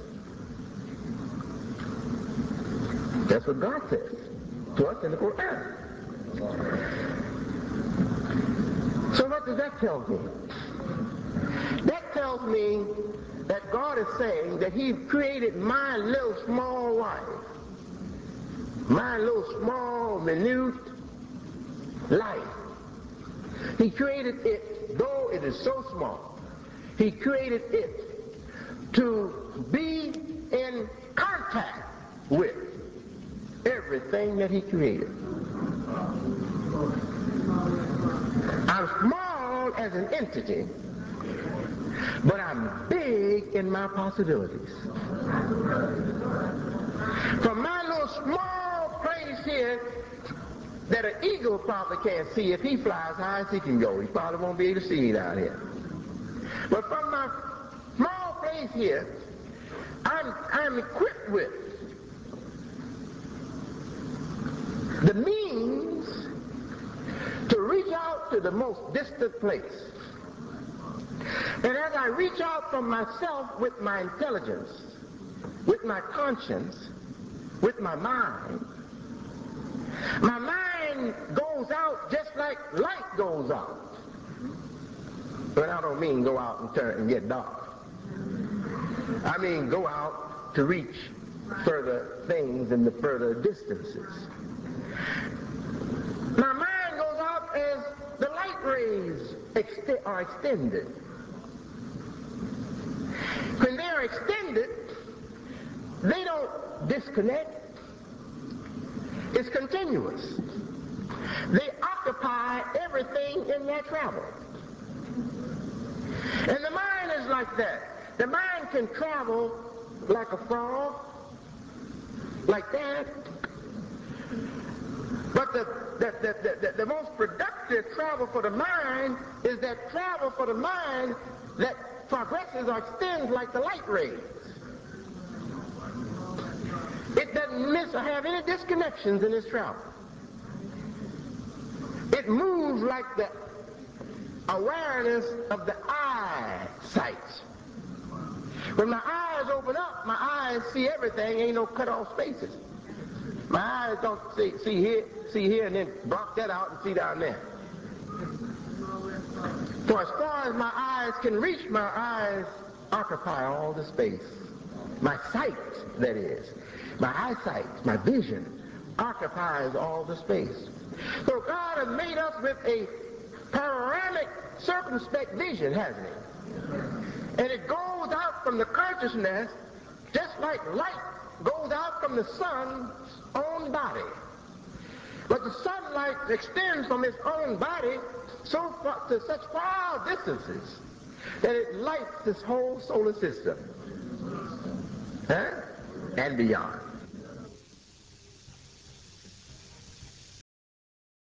That's what God says to us in the Quran. So what does that tell me? That tells me that God is saying that He created my little small life, my little small, minute life. He created it, though it is so small, He created it to be in contact with everything that He created. I'm small as an entity, but I'm big in my possibilities. From my little small place here that an eagle probably can't see, if he flies high as he can go, he probably won't be able to see me down here. But from my small place here, I'm, I'm equipped with the means to reach out to the most distant place. And as I reach out from myself with my intelligence, with my conscience, with my mind, my mind goes out just like light goes out. But I don't mean go out and turn and get dark. I mean go out to reach further things in the further distances. My mind goes out as the light rays ext- are extended. When they are extended, they don't disconnect. It's continuous. They occupy everything in their travel. And the mind is like that. The mind can travel like a frog, like that. But the, the, the, the, the most productive travel for the mind is that travel for the mind that progresses or extends like the light rays. It doesn't miss or have any disconnections in its travel. It moves like the awareness of the eyesight. When my eyes open up, my eyes see everything, ain't no cut off spaces. My eyes don't see, see here, see here, and then block that out and see down there. For as far as my eyes can reach, my eyes occupy all the space. My sight, that is, my eyesight, my vision, occupies all the space. So God has made us with a panoramic, circumspect vision, hasn't He? And it goes out from the consciousness just like light goes out from the sun's own body. But the sunlight extends from its own body so far, to such far distances that it lights this whole solar system, huh? And beyond.